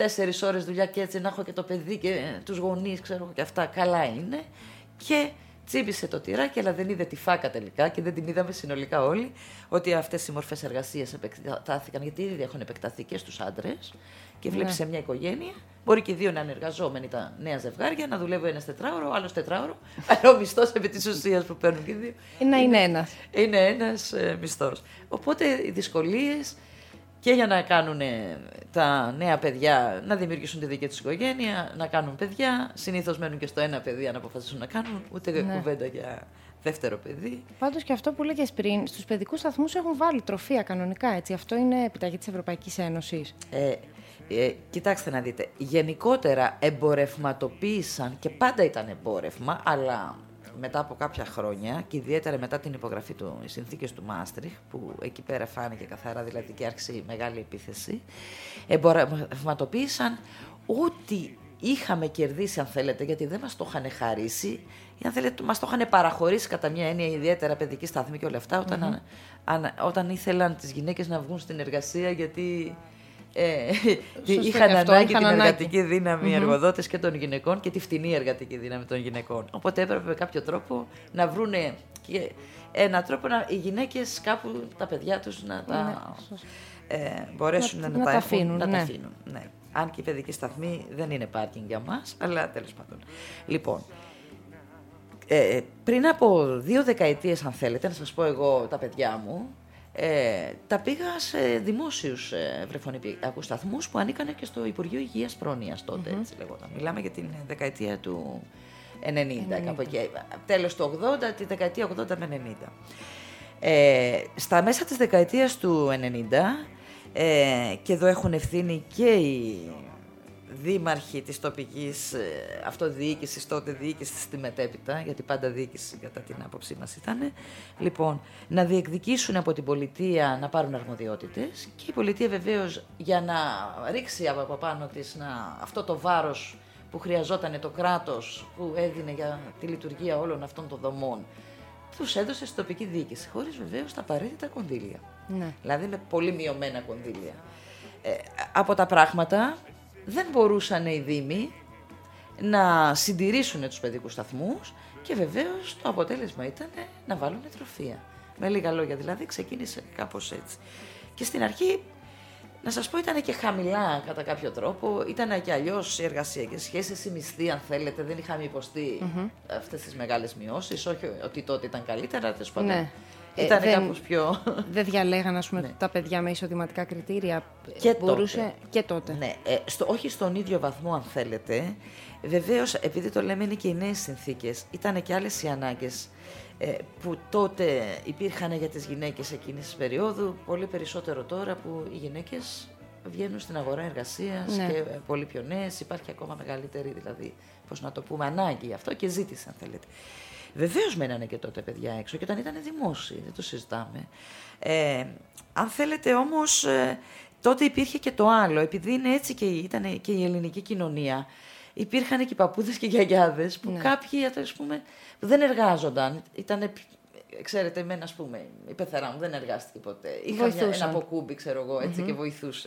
τέσσερις ώρες δουλειά και έτσι να έχω και το παιδί και τους γονείς, ξέρω και αυτά, καλά είναι. Και τσίμπησε το τυράκι, αλλά δεν είδε τη φάκα τελικά και δεν την είδαμε συνολικά όλοι, ότι αυτές οι μορφές εργασίας επεκτάθηκαν, γιατί ήδη έχουν επεκταθεί και στους άντρες. Και βλέπει ναι. σε μια οικογένεια, μπορεί και οι δύο να είναι εργαζόμενοι τα νέα ζευγάρια, να δουλεύει ένας τετράωρο, ο άλλος τετράωρο, αλλά ο μισθός επί της ουσίας που παίρνουν και οι δύο. Να είναι ένας. Είναι ένας ε, μισθός. Οπότε οι δυσκολίες και για να κάνουν τα νέα παιδιά, να δημιουργήσουν τη δική τους οικογένεια, να κάνουν παιδιά. Συνήθως μένουν και στο ένα παιδί αν αποφασίσουν να κάνουν, ούτε ναι. κουβέντα για δεύτερο παιδί. Πάντως και αυτό που λέγες πριν, στους παιδικούς σταθμούς έχουν βάλει τροφεία κανονικά, έτσι. Αυτό είναι επιταγή της Ευρωπαϊκής Ένωσης. Ε, ε, κοιτάξτε να δείτε, γενικότερα εμπορευματοποίησαν και πάντα ήταν εμπόρευμα, αλλά μετά από κάποια χρόνια και ιδιαίτερα μετά την υπογραφή του συνθήκες του Μάστριχ, που εκεί πέρα φάνηκε καθαρά δηλαδή και άρχισε η μεγάλη επίθεση, εμπορευματοποίησαν ό,τι είχαμε κερδίσει, αν θέλετε, γιατί δεν μας το είχαν χαρίσει, ή αν θέλετε, μας το είχαν παραχωρήσει κατά μια έννοια, ιδιαίτερα παιδική σταθμή και όλα αυτά, όταν, mm-hmm. αν, αν, όταν ήθελαν τις γυναίκες να βγουν στην εργασία, γιατί ε, είχαν ανάγκη την εργατική ανάγκη. δύναμη mm-hmm. εργοδότες και των γυναικών και τη φτηνή εργατική δύναμη των γυναικών. Οπότε έπρεπε με κάποιο τρόπο να βρούνε έναν τρόπο να, οι γυναίκες κάπου τα παιδιά τους να τα ε, μπορέσουν να, να, να τα αφήνουν. Να ναι. τα αφήνουν ναι. Αν και η παιδική σταθμή δεν είναι πάρκινγκ για μας, αλλά τέλος πάντων. Λοιπόν, ε, πριν από δύο δεκαετίες, αν θέλετε, να σας πω εγώ τα παιδιά μου, ε, τα πήγα σε δημόσιους ε, βρεφονιπιακούς σταθμούς που ανήκαν και στο Υπουργείο Υγείας Πρόνοιας τότε, mm-hmm. έτσι λεγόταν. Μιλάμε για την δεκαετία του ενενήντα, ενενήντα. Κάπου εκεί, τέλος του ογδόντα, τη δεκαετία ογδόντα με ενενήντα. Ε, στα μέσα της δεκαετίας του ενενήντα, Ε, και εδώ έχουν ευθύνη και οι δήμαρχοι της τοπικής ε, αυτοδιοίκησης, τότε διοίκησης στη μετέπειτα, γιατί πάντα διοίκηση κατά την άποψή μας ήταν, λοιπόν, να διεκδικήσουν από την πολιτεία να πάρουν αρμοδιότητες και η πολιτεία βεβαίως για να ρίξει από πάνω της να, αυτό το βάρος που χρειαζόταν το κράτος που έδινε για τη λειτουργία όλων αυτών των δομών, τους έδωσε στην τοπική διοίκηση, χωρίς βεβαίως τα απαραίτητα κονδύλια. Ναι. Δηλαδή με πολύ μειωμένα κονδύλια. Ε, από τα πράγματα δεν μπορούσαν οι δήμοι να συντηρήσουν τους παιδικούς σταθμούς και βεβαίως το αποτέλεσμα ήταν να βάλουν τροφεία. Με λίγα λόγια δηλαδή ξεκίνησε κάπως έτσι. Και στην αρχή, να σας πω, ήταν και χαμηλά κατά κάποιο τρόπο, ήταν και αλλιώς οι εργασιακές σχέσεις, οι μισθοί αν θέλετε, δεν είχαμε υποστεί mm-hmm. αυτές τις μεγάλες μειώσεις, όχι ότι τότε ήταν καλύτερα, τέλος πάντων. Ναι. Ήταν ε, κάπως πιο... Δεν διαλέγαν, ας πούμε, ναι. τα παιδιά με εισοδηματικά κριτήρια. Και μπορούσε... τότε. Και τότε. Ναι, ε, στο, όχι στον ίδιο βαθμό, αν θέλετε. Βεβαίως, επειδή το λέμε είναι και οι νέες συνθήκες, ήταν και άλλες οι ανάγκες ε, που τότε υπήρχαν για τις γυναίκες εκείνης της περίοδου, πολύ περισσότερο τώρα που οι γυναίκες βγαίνουν στην αγορά εργασίας ναι. και ε, πολύ πιο νέες, υπάρχει ακόμα μεγαλύτερη, δηλαδή, πώς να το πούμε, ανάγκη γι' αυτό και ζήτηση, αν θέλετε. Βεβαίως μένανε και τότε παιδιά έξω και όταν ήταν δημόσιοι, δεν το συζητάμε. Ε, αν θέλετε όμως, ε, τότε υπήρχε και το άλλο, επειδή είναι έτσι και ήταν και η ελληνική κοινωνία, υπήρχαν και οι παππούδες και οι γιαγιάδες που ναι. κάποιοι, ας πούμε, δεν εργάζονταν, ήτανε, ξέρετε, εμένα, ας πούμε, η πεθερά μου δεν εργάστηκε ποτέ, είχα μια, ένα αποκούμπι, ξέρω εγώ, έτσι mm-hmm. και βοηθούσε.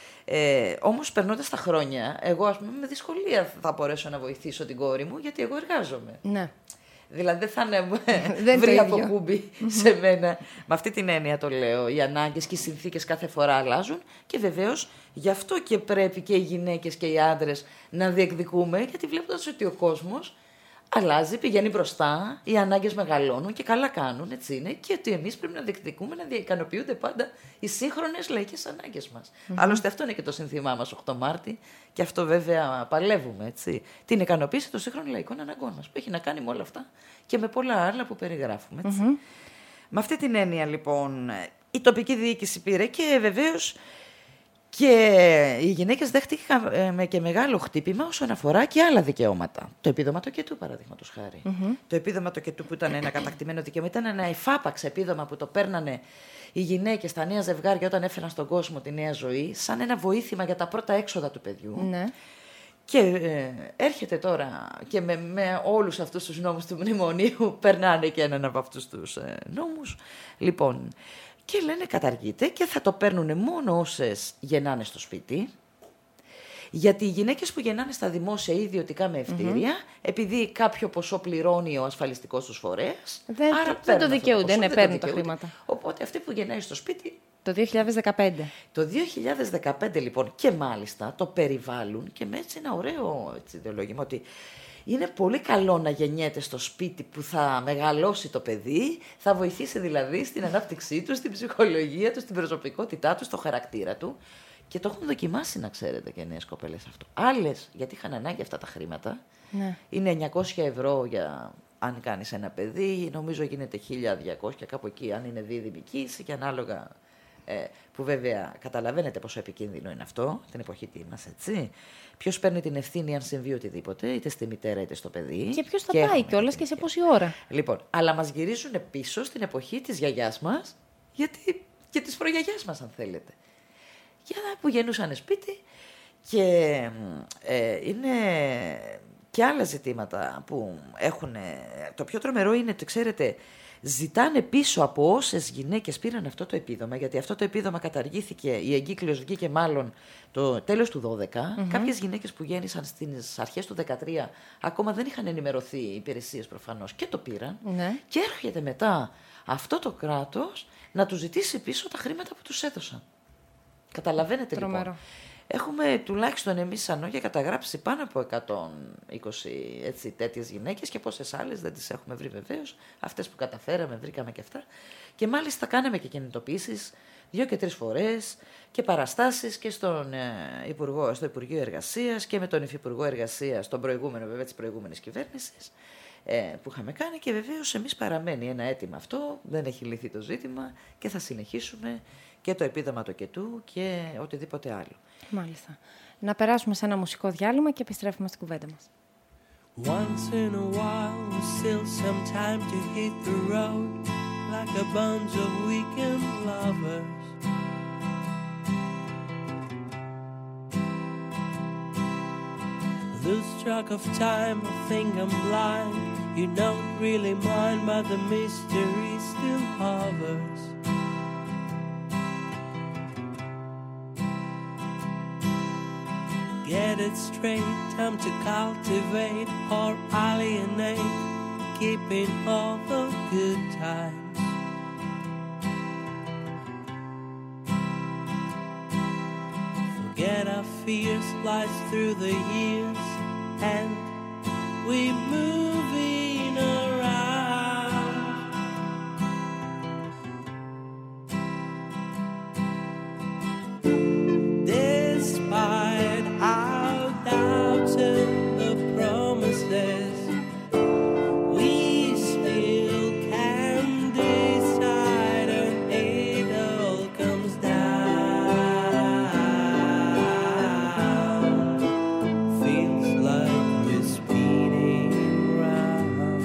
Ε, όμως περνώντας τα χρόνια, εγώ ας πούμε με δυσκολία θα μπορέσω να βοηθήσω την κόρη μου γιατί εγώ εργάζομαι. Ναι. Δηλαδή δεν θα είναι βρει από κούμπι σε μένα. Με αυτή την έννοια το λέω. Οι ανάγκες και οι συνθήκες κάθε φορά αλλάζουν και βεβαίως γι' αυτό και πρέπει και οι γυναίκες και οι άντρες να διεκδικούμε, γιατί βλέποντας ότι ο κόσμος αλλάζει, πηγαίνει μπροστά, οι ανάγκες μεγαλώνουν και καλά κάνουν, έτσι είναι, και ότι εμείς πρέπει να διεκδικούμε να ικανοποιούνται πάντα οι σύγχρονες λαϊκές ανάγκες μας. Mm-hmm. Άλλωστε αυτό είναι και το σύνθημά μας οκτώ Μάρτη και αυτό βέβαια παλεύουμε, έτσι. Την ικανοποίηση των σύγχρονων λαϊκών αναγκών μας, που έχει να κάνει με όλα αυτά και με πολλά άλλα που περιγράφουμε, έτσι. Mm-hmm. Με αυτή την έννοια λοιπόν η τοπική διοίκηση πήρε και βεβαίως και οι γυναίκες δέχτηκαν και μεγάλο χτύπημα όσον αφορά και άλλα δικαιώματα. Το επίδομα τοκετού, παραδείγματος χάρη. Mm-hmm. Το επίδομα τοκετού που ήταν ένα κατακτημένο δικαίωμα, ήταν ένα εφάπαξ επίδομα που το παίρνανε οι γυναίκες, τα νέα ζευγάρια, όταν έφεραν στον κόσμο τη νέα ζωή, σαν ένα βοήθημα για τα πρώτα έξοδα του παιδιού. Mm-hmm. Και ε, έρχεται τώρα και με, με όλους αυτούς τους νόμους του μνημονίου, περνάνε και έναν από αυτούς τους ε, νόμους. Λοιπόν. Και λένε καταργείται και θα το παίρνουν μόνο όσες γεννάνε στο σπίτι. Γιατί οι γυναίκες που γεννάνε στα δημόσια ή ιδιωτικά με ευτήρια, mm-hmm. επειδή κάποιο ποσό πληρώνει ο ασφαλιστικός τους φορέας, δεν, άρα δεν το δικαιούνται, ναι, παίρνουν το τα χρήματα. Οπότε αυτή που γεννάει στο σπίτι. Το δύο χιλιάδες δεκαπέντε. Το δύο χιλιάδες δεκαπέντε λοιπόν και μάλιστα το περιβάλλουν και με έτσι ένα ωραίο έτσι, ιδεολόγημα ότι είναι πολύ καλό να γεννιέται στο σπίτι που θα μεγαλώσει το παιδί, θα βοηθήσει δηλαδή στην ανάπτυξή του, στην ψυχολογία του, στην προσωπικότητά του, στο χαρακτήρα του. Και το έχουν δοκιμάσει, να ξέρετε, και νέες κοπέλες αυτό. Άλλες, γιατί είχαν ανάγκη αυτά τα χρήματα, ναι. είναι εννιακόσια ευρώ για αν κάνεις ένα παιδί, νομίζω γίνεται χίλια διακόσια κάπου εκεί, αν είναι δίδυμική και ανάλογα. Ε, που βέβαια καταλαβαίνετε πόσο επικίνδυνο είναι αυτό, την εποχή μας, έτσι. Ποιος παίρνει την ευθύνη αν συμβεί οτιδήποτε, είτε στη μητέρα είτε στο παιδί. Και ποιος θα και πάει κιόλας και σε πόση ώρα. Λοιπόν, αλλά μας γυρίζουν πίσω στην εποχή της γιαγιάς μας, γιατί και της προγιαγιάς μας, αν θέλετε. Για που γεννούσαν σπίτι και ε, είναι και άλλα ζητήματα που έχουν. Το πιο τρομερό είναι ότι, ξέρετε, ζητάνε πίσω από όσες γυναίκες πήραν αυτό το επίδομα, γιατί αυτό το επίδομα καταργήθηκε, η εγκύκλειος βγήκε μάλλον το τέλος του δώδεκα. Mm-hmm. Κάποιες γυναίκες που γέννησαν στις αρχές του δεκατρία ακόμα δεν είχαν ενημερωθεί οι υπηρεσίες προφανώς και το πήραν. Mm-hmm. Και έρχεται μετά αυτό το κράτος να τους ζητήσει πίσω τα χρήματα που τους έδωσαν. Καταλαβαίνετε Τρομερό. Λοιπόν. Έχουμε τουλάχιστον εμείς σαν Νόγια καταγράψει πάνω από εκατόν είκοσι έτσι, τέτοιες γυναίκες και πόσες άλλες δεν τις έχουμε βρει βεβαίως. Αυτές που καταφέραμε, βρήκαμε και αυτά. Και μάλιστα κάναμε και κινητοποιήσεις δύο και τρεις φορές και παραστάσεις και στον, ε, Υπουργό, στο Υπουργείο Εργασίας και με τον Υφυπουργό Εργασίας, τον προηγούμενο βέβαια της προηγούμενης κυβέρνησης, ε, που είχαμε κάνει και βεβαίως εμείς παραμένει ένα αίτημα αυτό, δεν έχει λυθεί το ζήτημα και θα συνεχίσουμε και το επίδομα το κετού και οτιδήποτε άλλο. Μάλιστα. Να περάσουμε σε ένα μουσικό διάλειμμα και επιστρέφουμε στην κουβέντα μας. Once in a while, there's still some time to hit the road like a bunch of weekend lovers. Lose track of time, I think I'm blind. You don't really mind, but the mystery still hovers. Get it straight, time to cultivate or alienate, keeping all the good times. Forget our fears, slice through the years, and we moving around. Despite our doubts and the promises, we still can decide, and it all comes down. Feels like we're speeding round.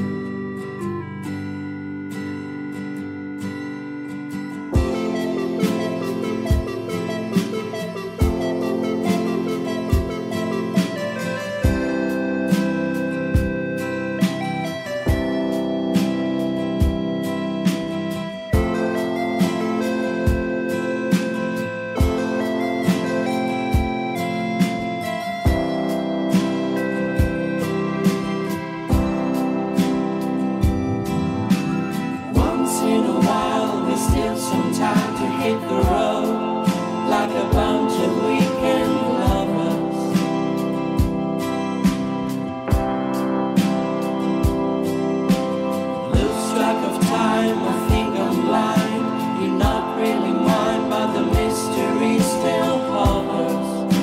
Once in a while, there's still some time to hit the road like a bunch of weekend lovers. Lose track of time, I think I'm blind. You're not really mine, but the mystery still hovers.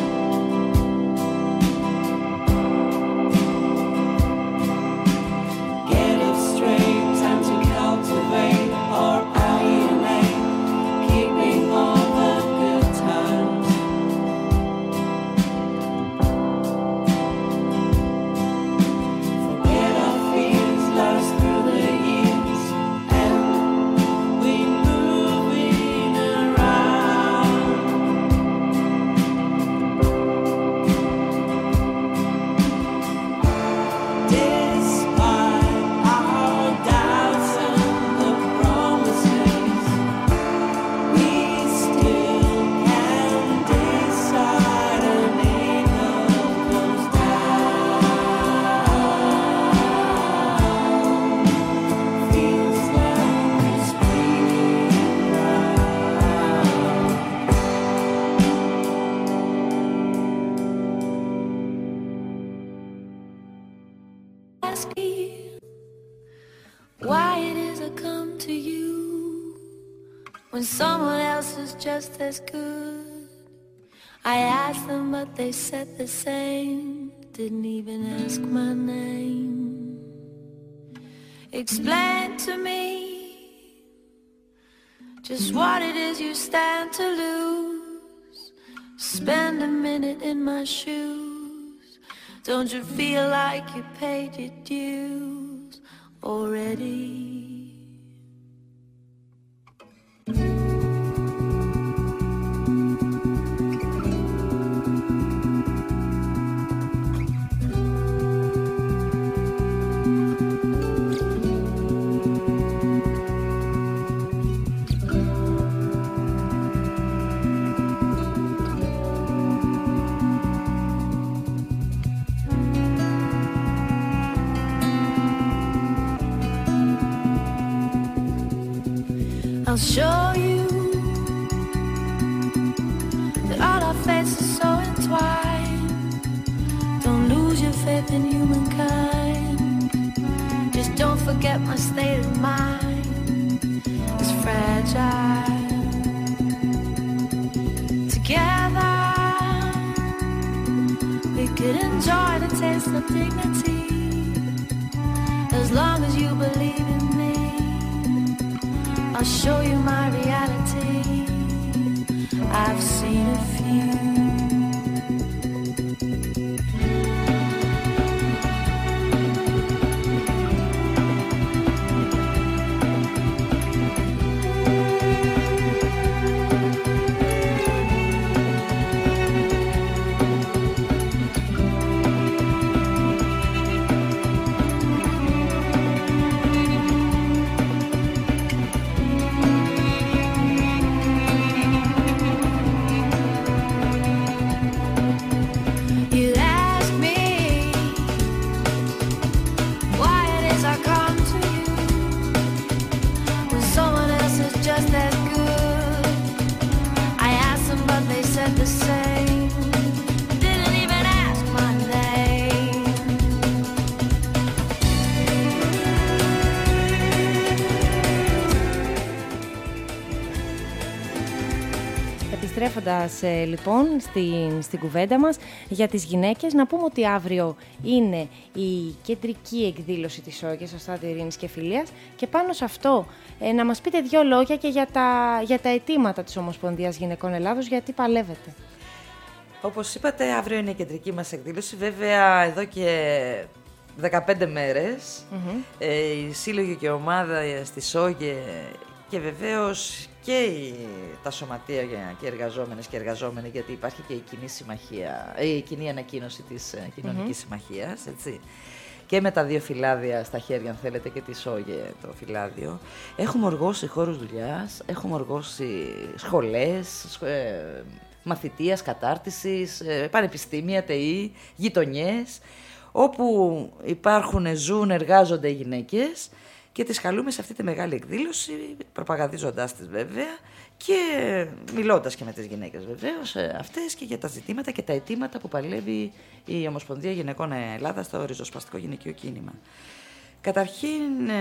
Get it straight, time to cultivate or alienate, keeping all the good times. Forget our fears, last through the years, and to you when someone else is just as good? I asked them, but they said the same. Didn't even ask my name. Explain to me just what it is you stand to lose. Spend a minute in my shoes. Don't you feel like you paid your dues already? I'll show you that all our fates are so entwined. Don't lose your faith in humankind. Just don't forget my state of mind is fragile. Together we could enjoy the taste of dignity as long as you believe in me. I'll show you my reality. I've seen a few. Επιστρέφοντας ε, λοιπόν στην, στην κουβέντα μας για τις γυναίκες, να πούμε ότι αύριο είναι η κεντρική εκδήλωση της ΟΓΕ στο Στάδιο Ειρήνης και Φιλίας και πάνω σε αυτό ε, να μας πείτε δύο λόγια και για τα, για τα αιτήματα της Ομοσπονδίας Γυναικών Ελλάδος, γιατί παλεύετε. Όπως είπατε, αύριο είναι η κεντρική μας εκδήλωση, βέβαια εδώ και δεκαπέντε μέρες mm-hmm. ε, η σύλλογη και ομάδα στις ΟΓΕ και βεβαίως και οι, τα σωματεία και εργαζόμενες και εργαζόμενοι, γιατί υπάρχει και η κοινή, συμμαχία, η κοινή ανακοίνωση της κοινωνικής mm-hmm. συμμαχίας, έτσι. Και με τα δύο φυλάδια στα χέρια, αν θέλετε, και τη ΟΓΕ το φυλάδιο. Έχουμε οργώσει χώρους δουλειάς, έχουμε οργώσει σχολές, ε, μαθητείας, κατάρτισης, ε, πανεπιστήμια, ΤΕΗ, γειτονιές, όπου υπάρχουν, ζουν, εργάζονται οι γυναίκες και τις καλούμε σε αυτή τη μεγάλη εκδήλωση, προπαγανδίζοντάς τις βέβαια και μιλώντας και με τις γυναίκες βεβαίως αυτές και για τα ζητήματα και τα αιτήματα που παλεύει η Ομοσπονδία Γυναικών Ελλάδας στο ριζοσπαστικό γυναικείο κίνημα. Καταρχήν,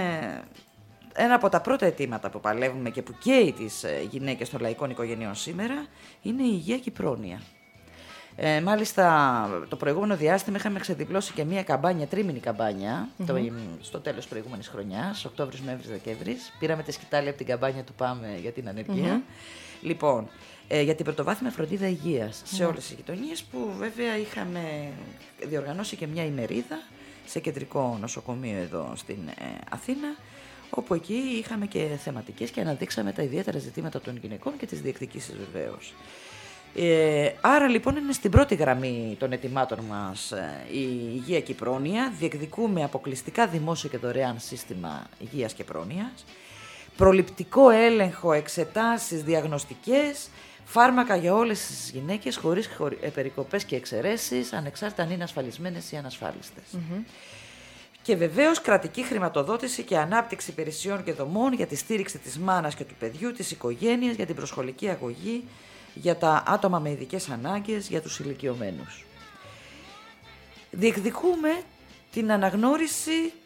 ένα από τα πρώτα αιτήματα που παλεύουμε και που καίει τις γυναίκες των λαϊκών οικογενειών σήμερα είναι η υγεία και η πρόνοια. Ε, μάλιστα, το προηγούμενο διάστημα είχαμε ξεδιπλώσει και μία καμπάνια, τρίμηνη καμπάνια, mm-hmm. το, στο τέλος της προηγούμενης χρονιάς, Οκτώβρης, Νοέμβρης, Δεκέμβρης. Πήραμε τη σκητάλη από την καμπάνια του Πάμε για την ανεργία. Mm-hmm. Λοιπόν, ε, για την πρωτοβάθμια φροντίδα υγείας mm-hmm. σε όλες τις γειτονίες, που βέβαια είχαμε διοργανώσει και μια ημερίδα σε κεντρικό νοσοκομείο εδώ στην ε, Αθήνα, όπου εκεί είχαμε και θεματικές και αναδείξαμε τα ιδιαίτερα ζητήματα των γυναικών και τις διεκδικήσεις βεβαίως. Ε, άρα λοιπόν είναι στην πρώτη γραμμή των αιτημάτων μας ε, η υγεία και η πρόνοια. Διεκδικούμε αποκλειστικά δημόσιο και δωρεάν σύστημα υγείας και πρόνοιας, προληπτικό έλεγχο, εξετάσεις, διαγνωστικές, φάρμακα για όλες τις γυναίκες χωρίς χωρι... ε, περικοπές και εξαιρέσεις, ανεξάρτητα αν είναι ασφαλισμένες ή ανασφάλιστες. Mm-hmm. Και βεβαίως κρατική χρηματοδότηση και ανάπτυξη υπηρεσιών και δομών για τη στήριξη της μάνας και του παιδιού, της οικογένειας, για την προσχολική αγωγή, για τα άτομα με ειδικές ανάγκες, για τους ηλικιωμένους. Διεκδικούμε την αναγνώριση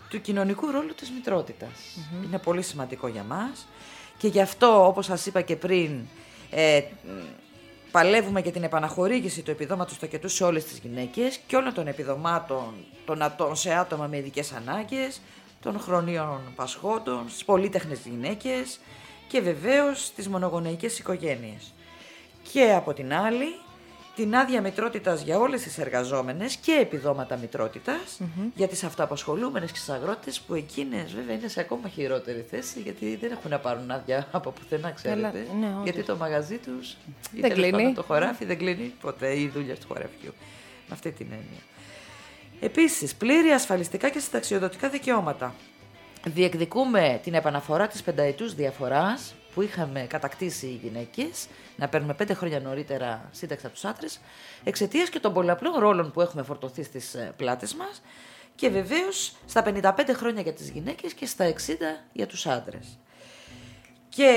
του κοινωνικού ρόλου της μητρότητας. Mm-hmm. Είναι πολύ σημαντικό για μας και γι' αυτό, όπως σας είπα και πριν, ε, παλεύουμε για την επαναχορήγηση του επιδόματος τοκετού σε όλες τις γυναίκες και όλων των επιδομάτων των ατόμων σε άτομα με ειδικές ανάγκες, των χρονίων πασχόντων, στις πολύτεχνες γυναίκες και βεβαίως στις μονογονεϊκές οικογένειες. Και από την άλλη, την άδεια μητρότητας για όλες τις εργαζόμενες και επιδόματα μητρότητας mm-hmm. για τις αυτοαπασχολούμενες και τις αγρότες, που εκείνες βέβαια είναι σε ακόμα χειρότερη θέση, γιατί δεν έχουν να πάρουν άδεια από πουθενά, ξέρετε. Έλα, ναι, γιατί το μαγαζί τους ή δεν κλείνει. Το χωράφι δεν κλείνει ποτέ, η δουλειά του χωραφιού. Με αυτή την έννοια. Επίσης, πλήρη ασφαλιστικά και συνταξιοδοτικά δικαιώματα. Διεκδικούμε την επαναφορά της πενταετούς διαφοράς που είχαμε κατακτήσει οι γυναίκες, να παίρνουμε πέντε χρόνια νωρίτερα σύνταξη από τους άντρες, εξαιτίας και των πολλαπλών ρόλων που έχουμε φορτωθεί στις πλάτες μας, και βεβαίως στα πενήντα πέντε χρόνια για τις γυναίκες και στα εξήντα για τους άντρες. Και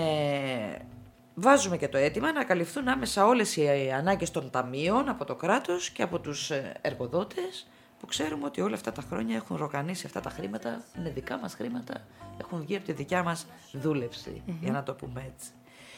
βάζουμε και το αίτημα να καλυφθούν άμεσα όλες οι ανάγκες των ταμείων από το κράτος και από τους εργοδότες, που ξέρουμε ότι όλα αυτά τα χρόνια έχουν ροκανίσει αυτά τα χρήματα, είναι δικά μας χρήματα, έχουν βγει από τη δικιά μας δούλευση, mm-hmm. για να το πούμε έτσι.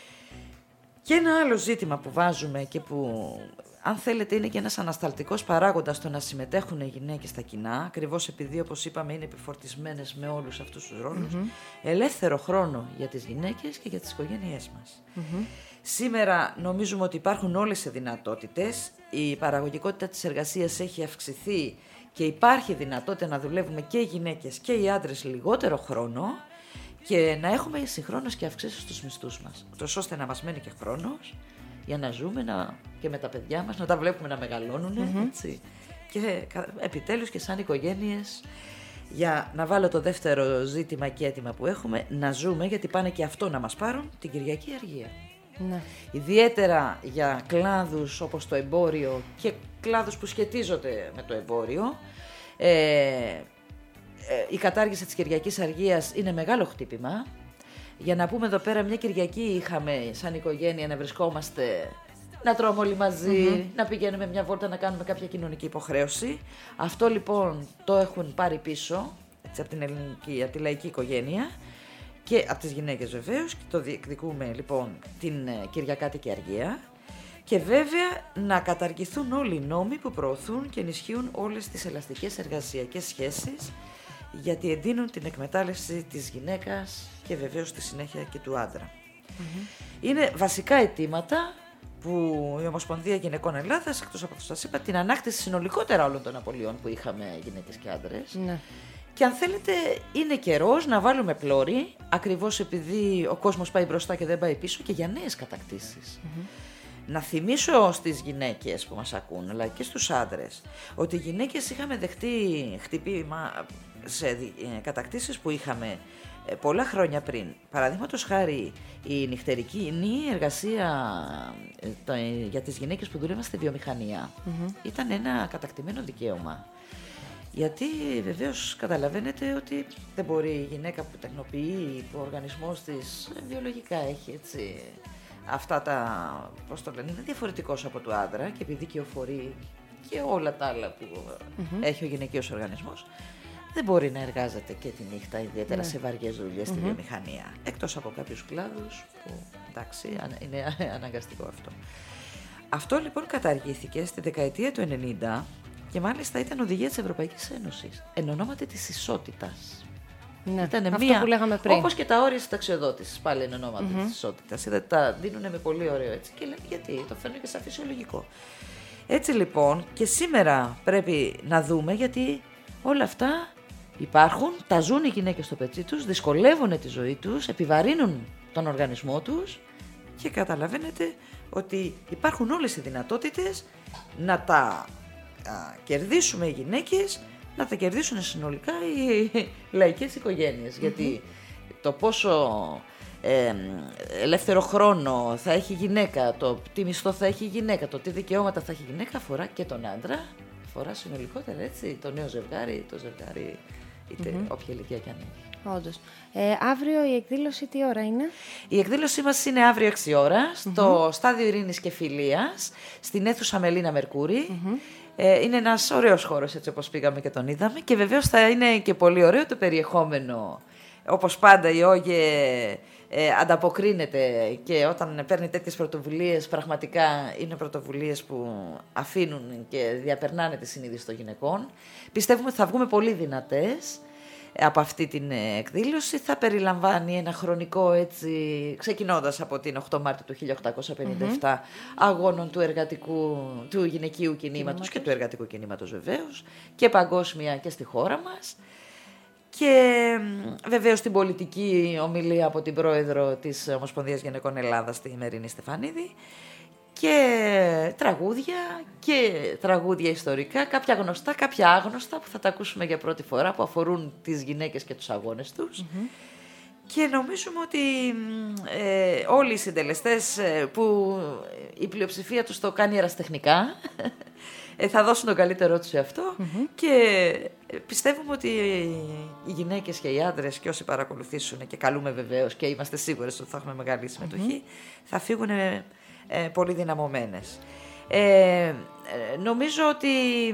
Και ένα άλλο ζήτημα που βάζουμε και που, αν θέλετε, είναι και ένας ανασταλτικός παράγοντας στο να συμμετέχουν οι γυναίκες στα κοινά, ακριβώς επειδή, όπως είπαμε, είναι επιφορτισμένες με όλους αυτούς τους ρόλους, mm-hmm. ελεύθερο χρόνο για τις γυναίκες και για τις οικογένειές μας. Mm-hmm. Σήμερα νομίζουμε ότι υπάρχουν όλες οι δυνατότητες, η παραγωγικότητα της εργασίας έχει αυξηθεί και υπάρχει δυνατότητα να δουλεύουμε και οι γυναίκες και οι άντρες λιγότερο χρόνο και να έχουμε συγχρόνως και αυξήσεις στους μισθούς μας, ώστε να μας μένει και χρόνος για να ζούμε να, και με τα παιδιά μας, να τα βλέπουμε να μεγαλώνουν, mm-hmm. έτσι, και επιτέλους και σαν οικογένειες, για να βάλω το δεύτερο ζήτημα και αίτημα που έχουμε, να ζούμε, γιατί πάνε και αυτό να μας πάρουν, την Κυριακή Αργία. Ναι. Ιδιαίτερα για κλάδους όπως το εμπόριο και κλάδους που σχετίζονται με το εμπόριο, ε, ε, η κατάργηση της Κυριακής Αργίας είναι μεγάλο χτύπημα. Για να πούμε εδώ πέρα, μια Κυριακή είχαμε σαν οικογένεια να βρισκόμαστε, να τρώμε όλοι μαζί, mm-hmm. να πηγαίνουμε μια βόλτα, να κάνουμε κάποια κοινωνική υποχρέωση. Αυτό λοιπόν το έχουν πάρει πίσω, έτσι, από την ελληνική, από τη λαϊκή οικογένεια και από τις γυναίκες βεβαίως, και το διεκδικούμε λοιπόν την Κυριακάτικη Αργία. Και βέβαια να καταργηθούν όλοι οι νόμοι που προωθούν και ενισχύουν όλες τις ελαστικές εργασιακές σχέσεις, γιατί εντείνουν την εκμετάλλευση της γυναίκας και βεβαίως στη συνέχεια και του άντρα. Mm-hmm. Είναι βασικά αιτήματα που η Ομοσπονδία Γυναικών Ελλάδας, εκτός από αυτό σας είπα, την ανάκτηση συνολικότερα όλων των απολειών που είχαμε γυναίκες και άντρες. Mm-hmm. Και αν θέλετε, είναι καιρός να βάλουμε πλώρη, ακριβώς επειδή ο κόσμος πάει μπροστά και δεν πάει πίσω, και για νέες κατακτήσεις. Mm-hmm. Να θυμίσω στις γυναίκες που μας ακούν, αλλά και στους άντρες, ότι οι γυναίκες είχαμε δεχτεί χτυπήμα σε κατακτήσεις που είχαμε πολλά χρόνια πριν. Παραδείγματος χάρη, η νυχτερική εργασία για τις γυναίκες που δουλεύαν στη βιομηχανία mm-hmm. ήταν ένα κατακτημένο δικαίωμα. Γιατί βεβαίως καταλαβαίνετε ότι δεν μπορεί η γυναίκα που τεχνοποιεί, που ο οργανισμός της βιολογικά έχει, έτσι, αυτά τα, πώς το λένε, είναι διαφορετικός από του άντρα, και επειδή κυοφορεί και όλα τα άλλα που mm-hmm. έχει ο γυναικείος οργανισμός, δεν μπορεί να εργάζεται και τη νύχτα, ιδιαίτερα mm-hmm. σε βαριές δουλειές mm-hmm. στη βιομηχανία. Εκτός από κάποιους κλάδους που, εντάξει, είναι αναγκαστικό αυτό. Αυτό λοιπόν καταργήθηκε στη δεκαετία του ενενήντα και μάλιστα ήταν οδηγία της Ευρωπαϊκής Ένωσης, εν ονόματι της ισότητας. Ναι, ήτανε αυτό μία, που λέγαμε πριν. Όπως και τα όρια συνταξιοδότησης, πάλι εν ονόματι mm-hmm. της ισότητας. Είδατε, τα δίνουν με πολύ ωραίο έτσι και λένε γιατί, το φαίνεται και σαν φυσιολογικό. Έτσι λοιπόν και σήμερα πρέπει να δούμε, γιατί όλα αυτά υπάρχουν, τα ζουν οι γυναίκες στο πετσί τους, δυσκολεύουν τη ζωή τους, επιβαρύνουν τον οργανισμό τους, και καταλαβαίνετε ότι υπάρχουν όλες οι δυνατότητες να τα α, κερδίσουμε οι γυναίκες, να τα κερδίσουν συνολικά οι λαϊκές οικογένειες. Mm-hmm. Γιατί το πόσο ε, ελεύθερο χρόνο θα έχει η γυναίκα, το τι μισθό θα έχει η γυναίκα, το τι δικαιώματα θα έχει η γυναίκα, αφορά και τον άντρα, αφορά συνολικότερα, έτσι, το νέο ζευγάρι, το ζευγάρι, είτε mm-hmm. όποια ηλικία κι αν έχει. Όντως. Ε, αύριο η εκδήλωση τι ώρα είναι? Η εκδήλωσή μας είναι αύριο έξι ώρα, mm-hmm. στο Στάδιο Ειρήνης και Φιλίας, στην αίθουσα Μελίνα Μερκούρη. Mm-hmm. Ε, είναι ένας ωραίος χώρος έτσι όπως πήγαμε και τον είδαμε και βεβαίως θα είναι και πολύ ωραίο το περιεχόμενο. Όπως πάντα η ΟΓΕ ε, ανταποκρίνεται και όταν παίρνει τέτοιες πρωτοβουλίες πραγματικά είναι πρωτοβουλίες που αφήνουν και διαπερνάνε τη συνείδηση των γυναικών. Πιστεύουμε ότι θα βγούμε πολύ δυνατές από αυτή την εκδήλωση. Θα περιλαμβάνει ένα χρονικό έτσι, ξεκινώντας από την οκτώ Μάρτη του χίλια οκτακόσια πενήντα επτά mm-hmm. αγώνων του, εργατικού, του γυναικείου κινήματος και του εργατικού κινήματος βεβαίως και παγκόσμια και στη χώρα μας. Και βεβαίως την πολιτική ομιλία από την πρόεδρο της Ομοσπονδίας Γυναικών Ελλάδας, τη Μερίνη Στεφανίδη, και τραγούδια και τραγούδια ιστορικά, κάποια γνωστά, κάποια άγνωστα που θα τα ακούσουμε για πρώτη φορά, που αφορούν τις γυναίκες και τους αγώνες τους. Mm-hmm. Και νομίζουμε ότι ε, όλοι οι συντελεστές ε, που η πλειοψηφία τους το κάνει ερασιτεχνικά ε, θα δώσουν τον καλύτερό τους σε αυτό mm-hmm. και πιστεύουμε ότι οι γυναίκες και οι άντρες και όσοι παρακολουθήσουν και καλούμε βεβαίως και είμαστε σίγουρες ότι θα έχουμε μεγάλη συμμετοχή mm-hmm. θα φύγουν ε, ε, πολύ δυναμωμένες. Ε, νομίζω ότι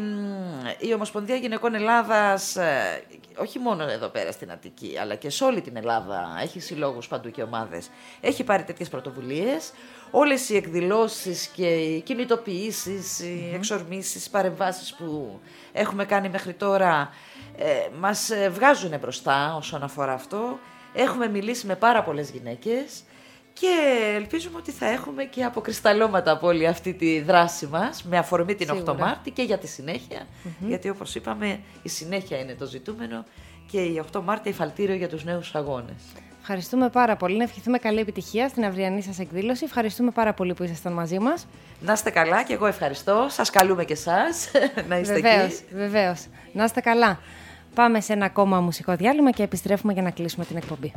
η Ομοσπονδία Γυναικών Ελλάδας, όχι μόνο εδώ πέρα στην Αττική, αλλά και σε όλη την Ελλάδα, έχει συλλόγους παντού και ομάδες, έχει πάρει τέτοιες πρωτοβουλίες. Όλες οι εκδηλώσεις και οι κινητοποιήσεις, οι mm-hmm. εξορμήσεις, οι παρεμβάσεις που έχουμε κάνει μέχρι τώρα ε, μας βγάζουν μπροστά όσον αφορά αυτό. Έχουμε μιλήσει με πάρα πολλές γυναίκες. Και ελπίζουμε ότι θα έχουμε και αποκρισταλώματα από όλη αυτή τη δράση μας με αφορμή την οκτώ Μάρτη και για τη συνέχεια. Mm-hmm. Γιατί όπως είπαμε η συνέχεια είναι το ζητούμενο και η οκτώ Μάρτη εφαλτήριο για τους νέους αγώνες. Ευχαριστούμε πάρα πολύ. Να ευχηθούμε καλή επιτυχία στην αυριανή σας εκδήλωση. Ευχαριστούμε πάρα πολύ που ήσασταν μαζί μας. Να είστε καλά και εγώ ευχαριστώ. Σας καλούμε και εσάς να είστε βεβαίως, εκεί. Βεβαίως. Να είστε καλά. Πάμε σε ένα ακόμα μουσικό διάλειμμα και επιστρέφουμε για να κλείσουμε την εκπομπή.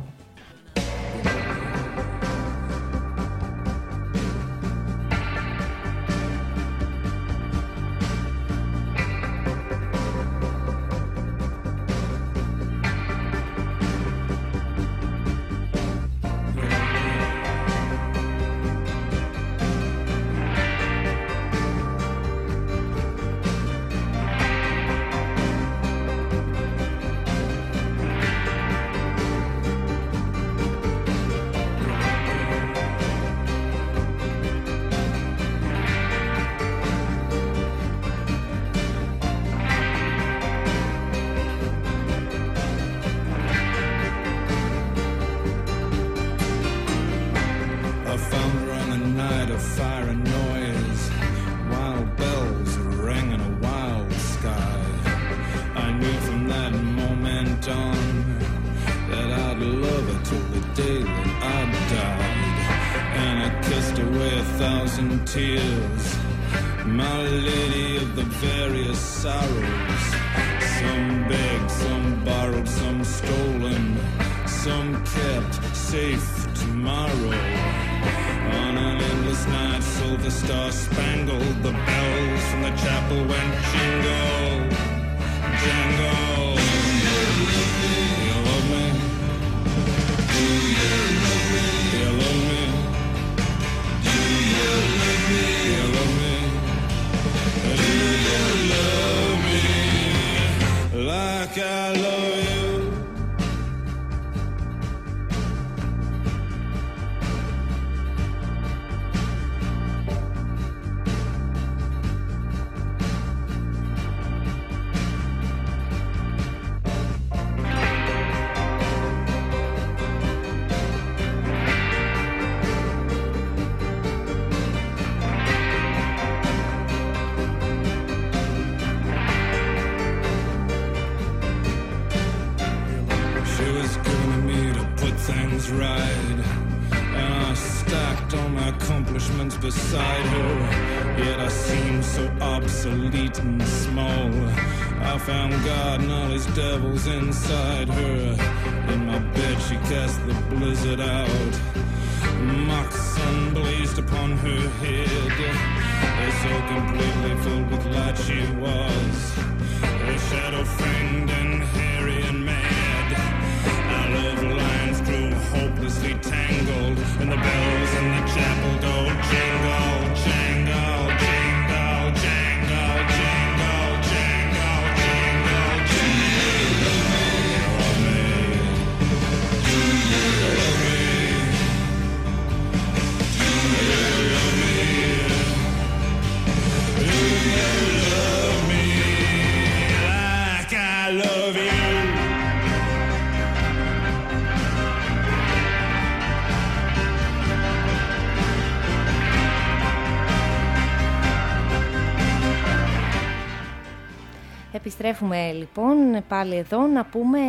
Tears, my lady of the various sorrows, some begged, some borrowed, some stolen, some kept safe tomorrow. On an endless night, silver star spangled, the bells from the chapel went jingle, jangle. Do you love me? Do you love me? Do you love me? Do you love me? Do you love me? Do you love me like I love you? Right, and I stacked all my accomplishments beside her, yet I seemed so obsolete and small. I found God and all his devils inside her. In my bed she cast the blizzard out, mock sun blazed upon her head, so completely filled with light she was, her shadow fanged and hairy and mad. Our love lines grew hopelessly tangled, and the bells in the chapel go jingle, jangle, jingle, jangle, jingle. Επιστρέφουμε λοιπόν πάλι εδώ να πούμε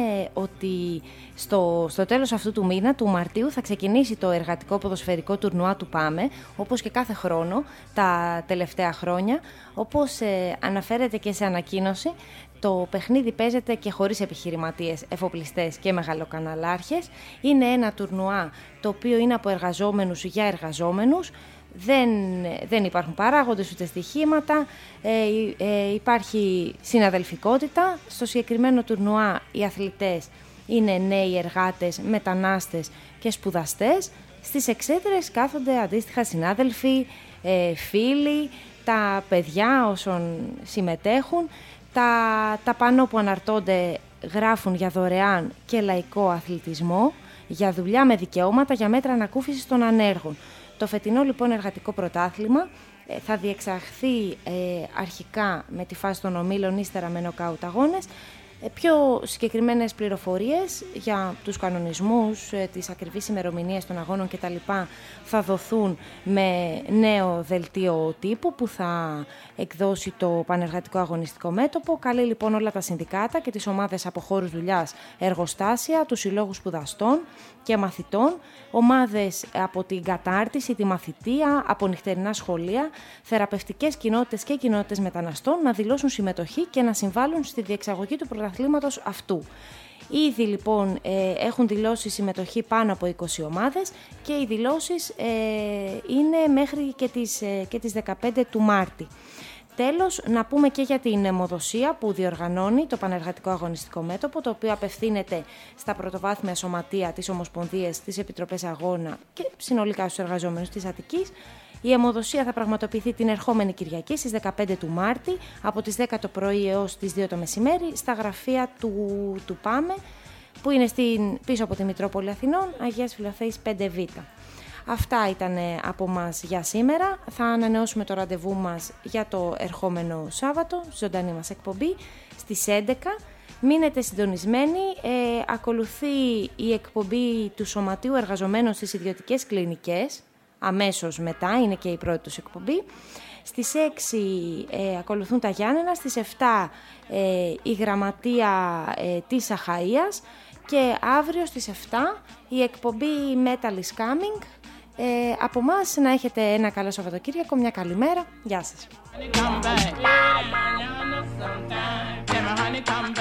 ότι στο, στο τέλος αυτού του μήνα, του Μαρτίου, θα ξεκινήσει το εργατικό ποδοσφαιρικό τουρνουά του ΠΑΜΕ, όπως και κάθε χρόνο τα τελευταία χρόνια. Όπως ε, αναφέρεται και σε ανακοίνωση, το παιχνίδι παίζεται και χωρίς επιχειρηματίες, εφοπλιστές και μεγαλοκαναλάρχες. Είναι ένα τουρνουά το οποίο είναι από εργαζόμενους για εργαζόμενους. Δεν, δεν υπάρχουν παράγοντες ούτε στοιχήματα, ε, ε, υπάρχει συναδελφικότητα. Στο συγκεκριμένο τουρνουά οι αθλητές είναι νέοι εργάτες, μετανάστες και σπουδαστές. Στις εξέδρες κάθονται αντίστοιχα συνάδελφοι, ε, φίλοι, τα παιδιά όσων συμμετέχουν. Τα, τα πανό που αναρτώνται γράφουν για δωρεάν και λαϊκό αθλητισμό, για δουλειά με δικαιώματα, για μέτρα ανακούφισης των ανέργων. Το φετινό λοιπόν εργατικό πρωτάθλημα ε, θα διεξαχθεί ε, αρχικά με τη φάση των ομίλων, ύστερα με νοκάουτ αγώνες. Ε, πιο συγκεκριμένες πληροφορίες για τους κανονισμούς, ε, τις ακριβείς ημερομηνίες των αγώνων κτλ. Θα δοθούν με νέο δελτίο τύπου που θα εκδώσει το Πανεργατικό Αγωνιστικό Μέτωπο. Καλεί λοιπόν όλα τα συνδικάτα και τις ομάδες από χώρους δουλειάς, εργοστάσια, τους συλλόγους σπουδαστών και μαθητών, ομάδες από την κατάρτιση, τη μαθητεία, από νυχτερινά σχολεία, θεραπευτικές κοινότητες και κοινότητες μεταναστών να δηλώσουν συμμετοχή και να συμβάλλουν στη διεξαγωγή του πρωταθλήματος αυτού. Ήδη λοιπόν ε, έχουν δηλώσει συμμετοχή πάνω από είκοσι ομάδες και οι δηλώσεις ε, είναι μέχρι και τις, ε, και τις δεκαπέντε του Μάρτη. Τέλος, να πούμε και για την αιμοδοσία που διοργανώνει το Πανεργατικό Αγωνιστικό Μέτωπο, το οποίο απευθύνεται στα πρωτοβάθμια σωματεία, τις ομοσπονδίες, τις επιτροπές αγώνα και συνολικά στους εργαζόμενους της Αττικής. Η αιμοδοσία θα πραγματοποιηθεί την ερχόμενη Κυριακή στις δεκαπέντε του Μάρτη από τις δέκα το πρωί έως τις δύο το μεσημέρι στα γραφεία του, του ΠΑΜΕ που είναι στην, πίσω από τη Μητρόπολη Αθηνών, Αγίας Φιλοθέης πέντε β. Αυτά ήταν από μας για σήμερα. Θα ανανεώσουμε το ραντεβού μας για το ερχόμενο Σάββατο, ζωντανή μας εκπομπή, στις έντεκα. Μείνετε συντονισμένοι. Ε, ακολουθεί η εκπομπή του Σωματείου Εργαζομένων στις Ιδιωτικές Κλινικές. Αμέσως μετά, είναι και η πρώτη τους εκπομπή. Στις έξι ε, ακολουθούν τα Γιάννενα, στις επτά ε, η γραμματεία ε, της Αχαΐας και αύριο στις επτά η εκπομπή Metal is Coming. Ε, από μας να έχετε ένα καλό Σαββατοκύριακο, μια καλή μέρα. Γεια σας.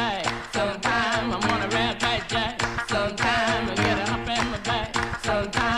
Sometime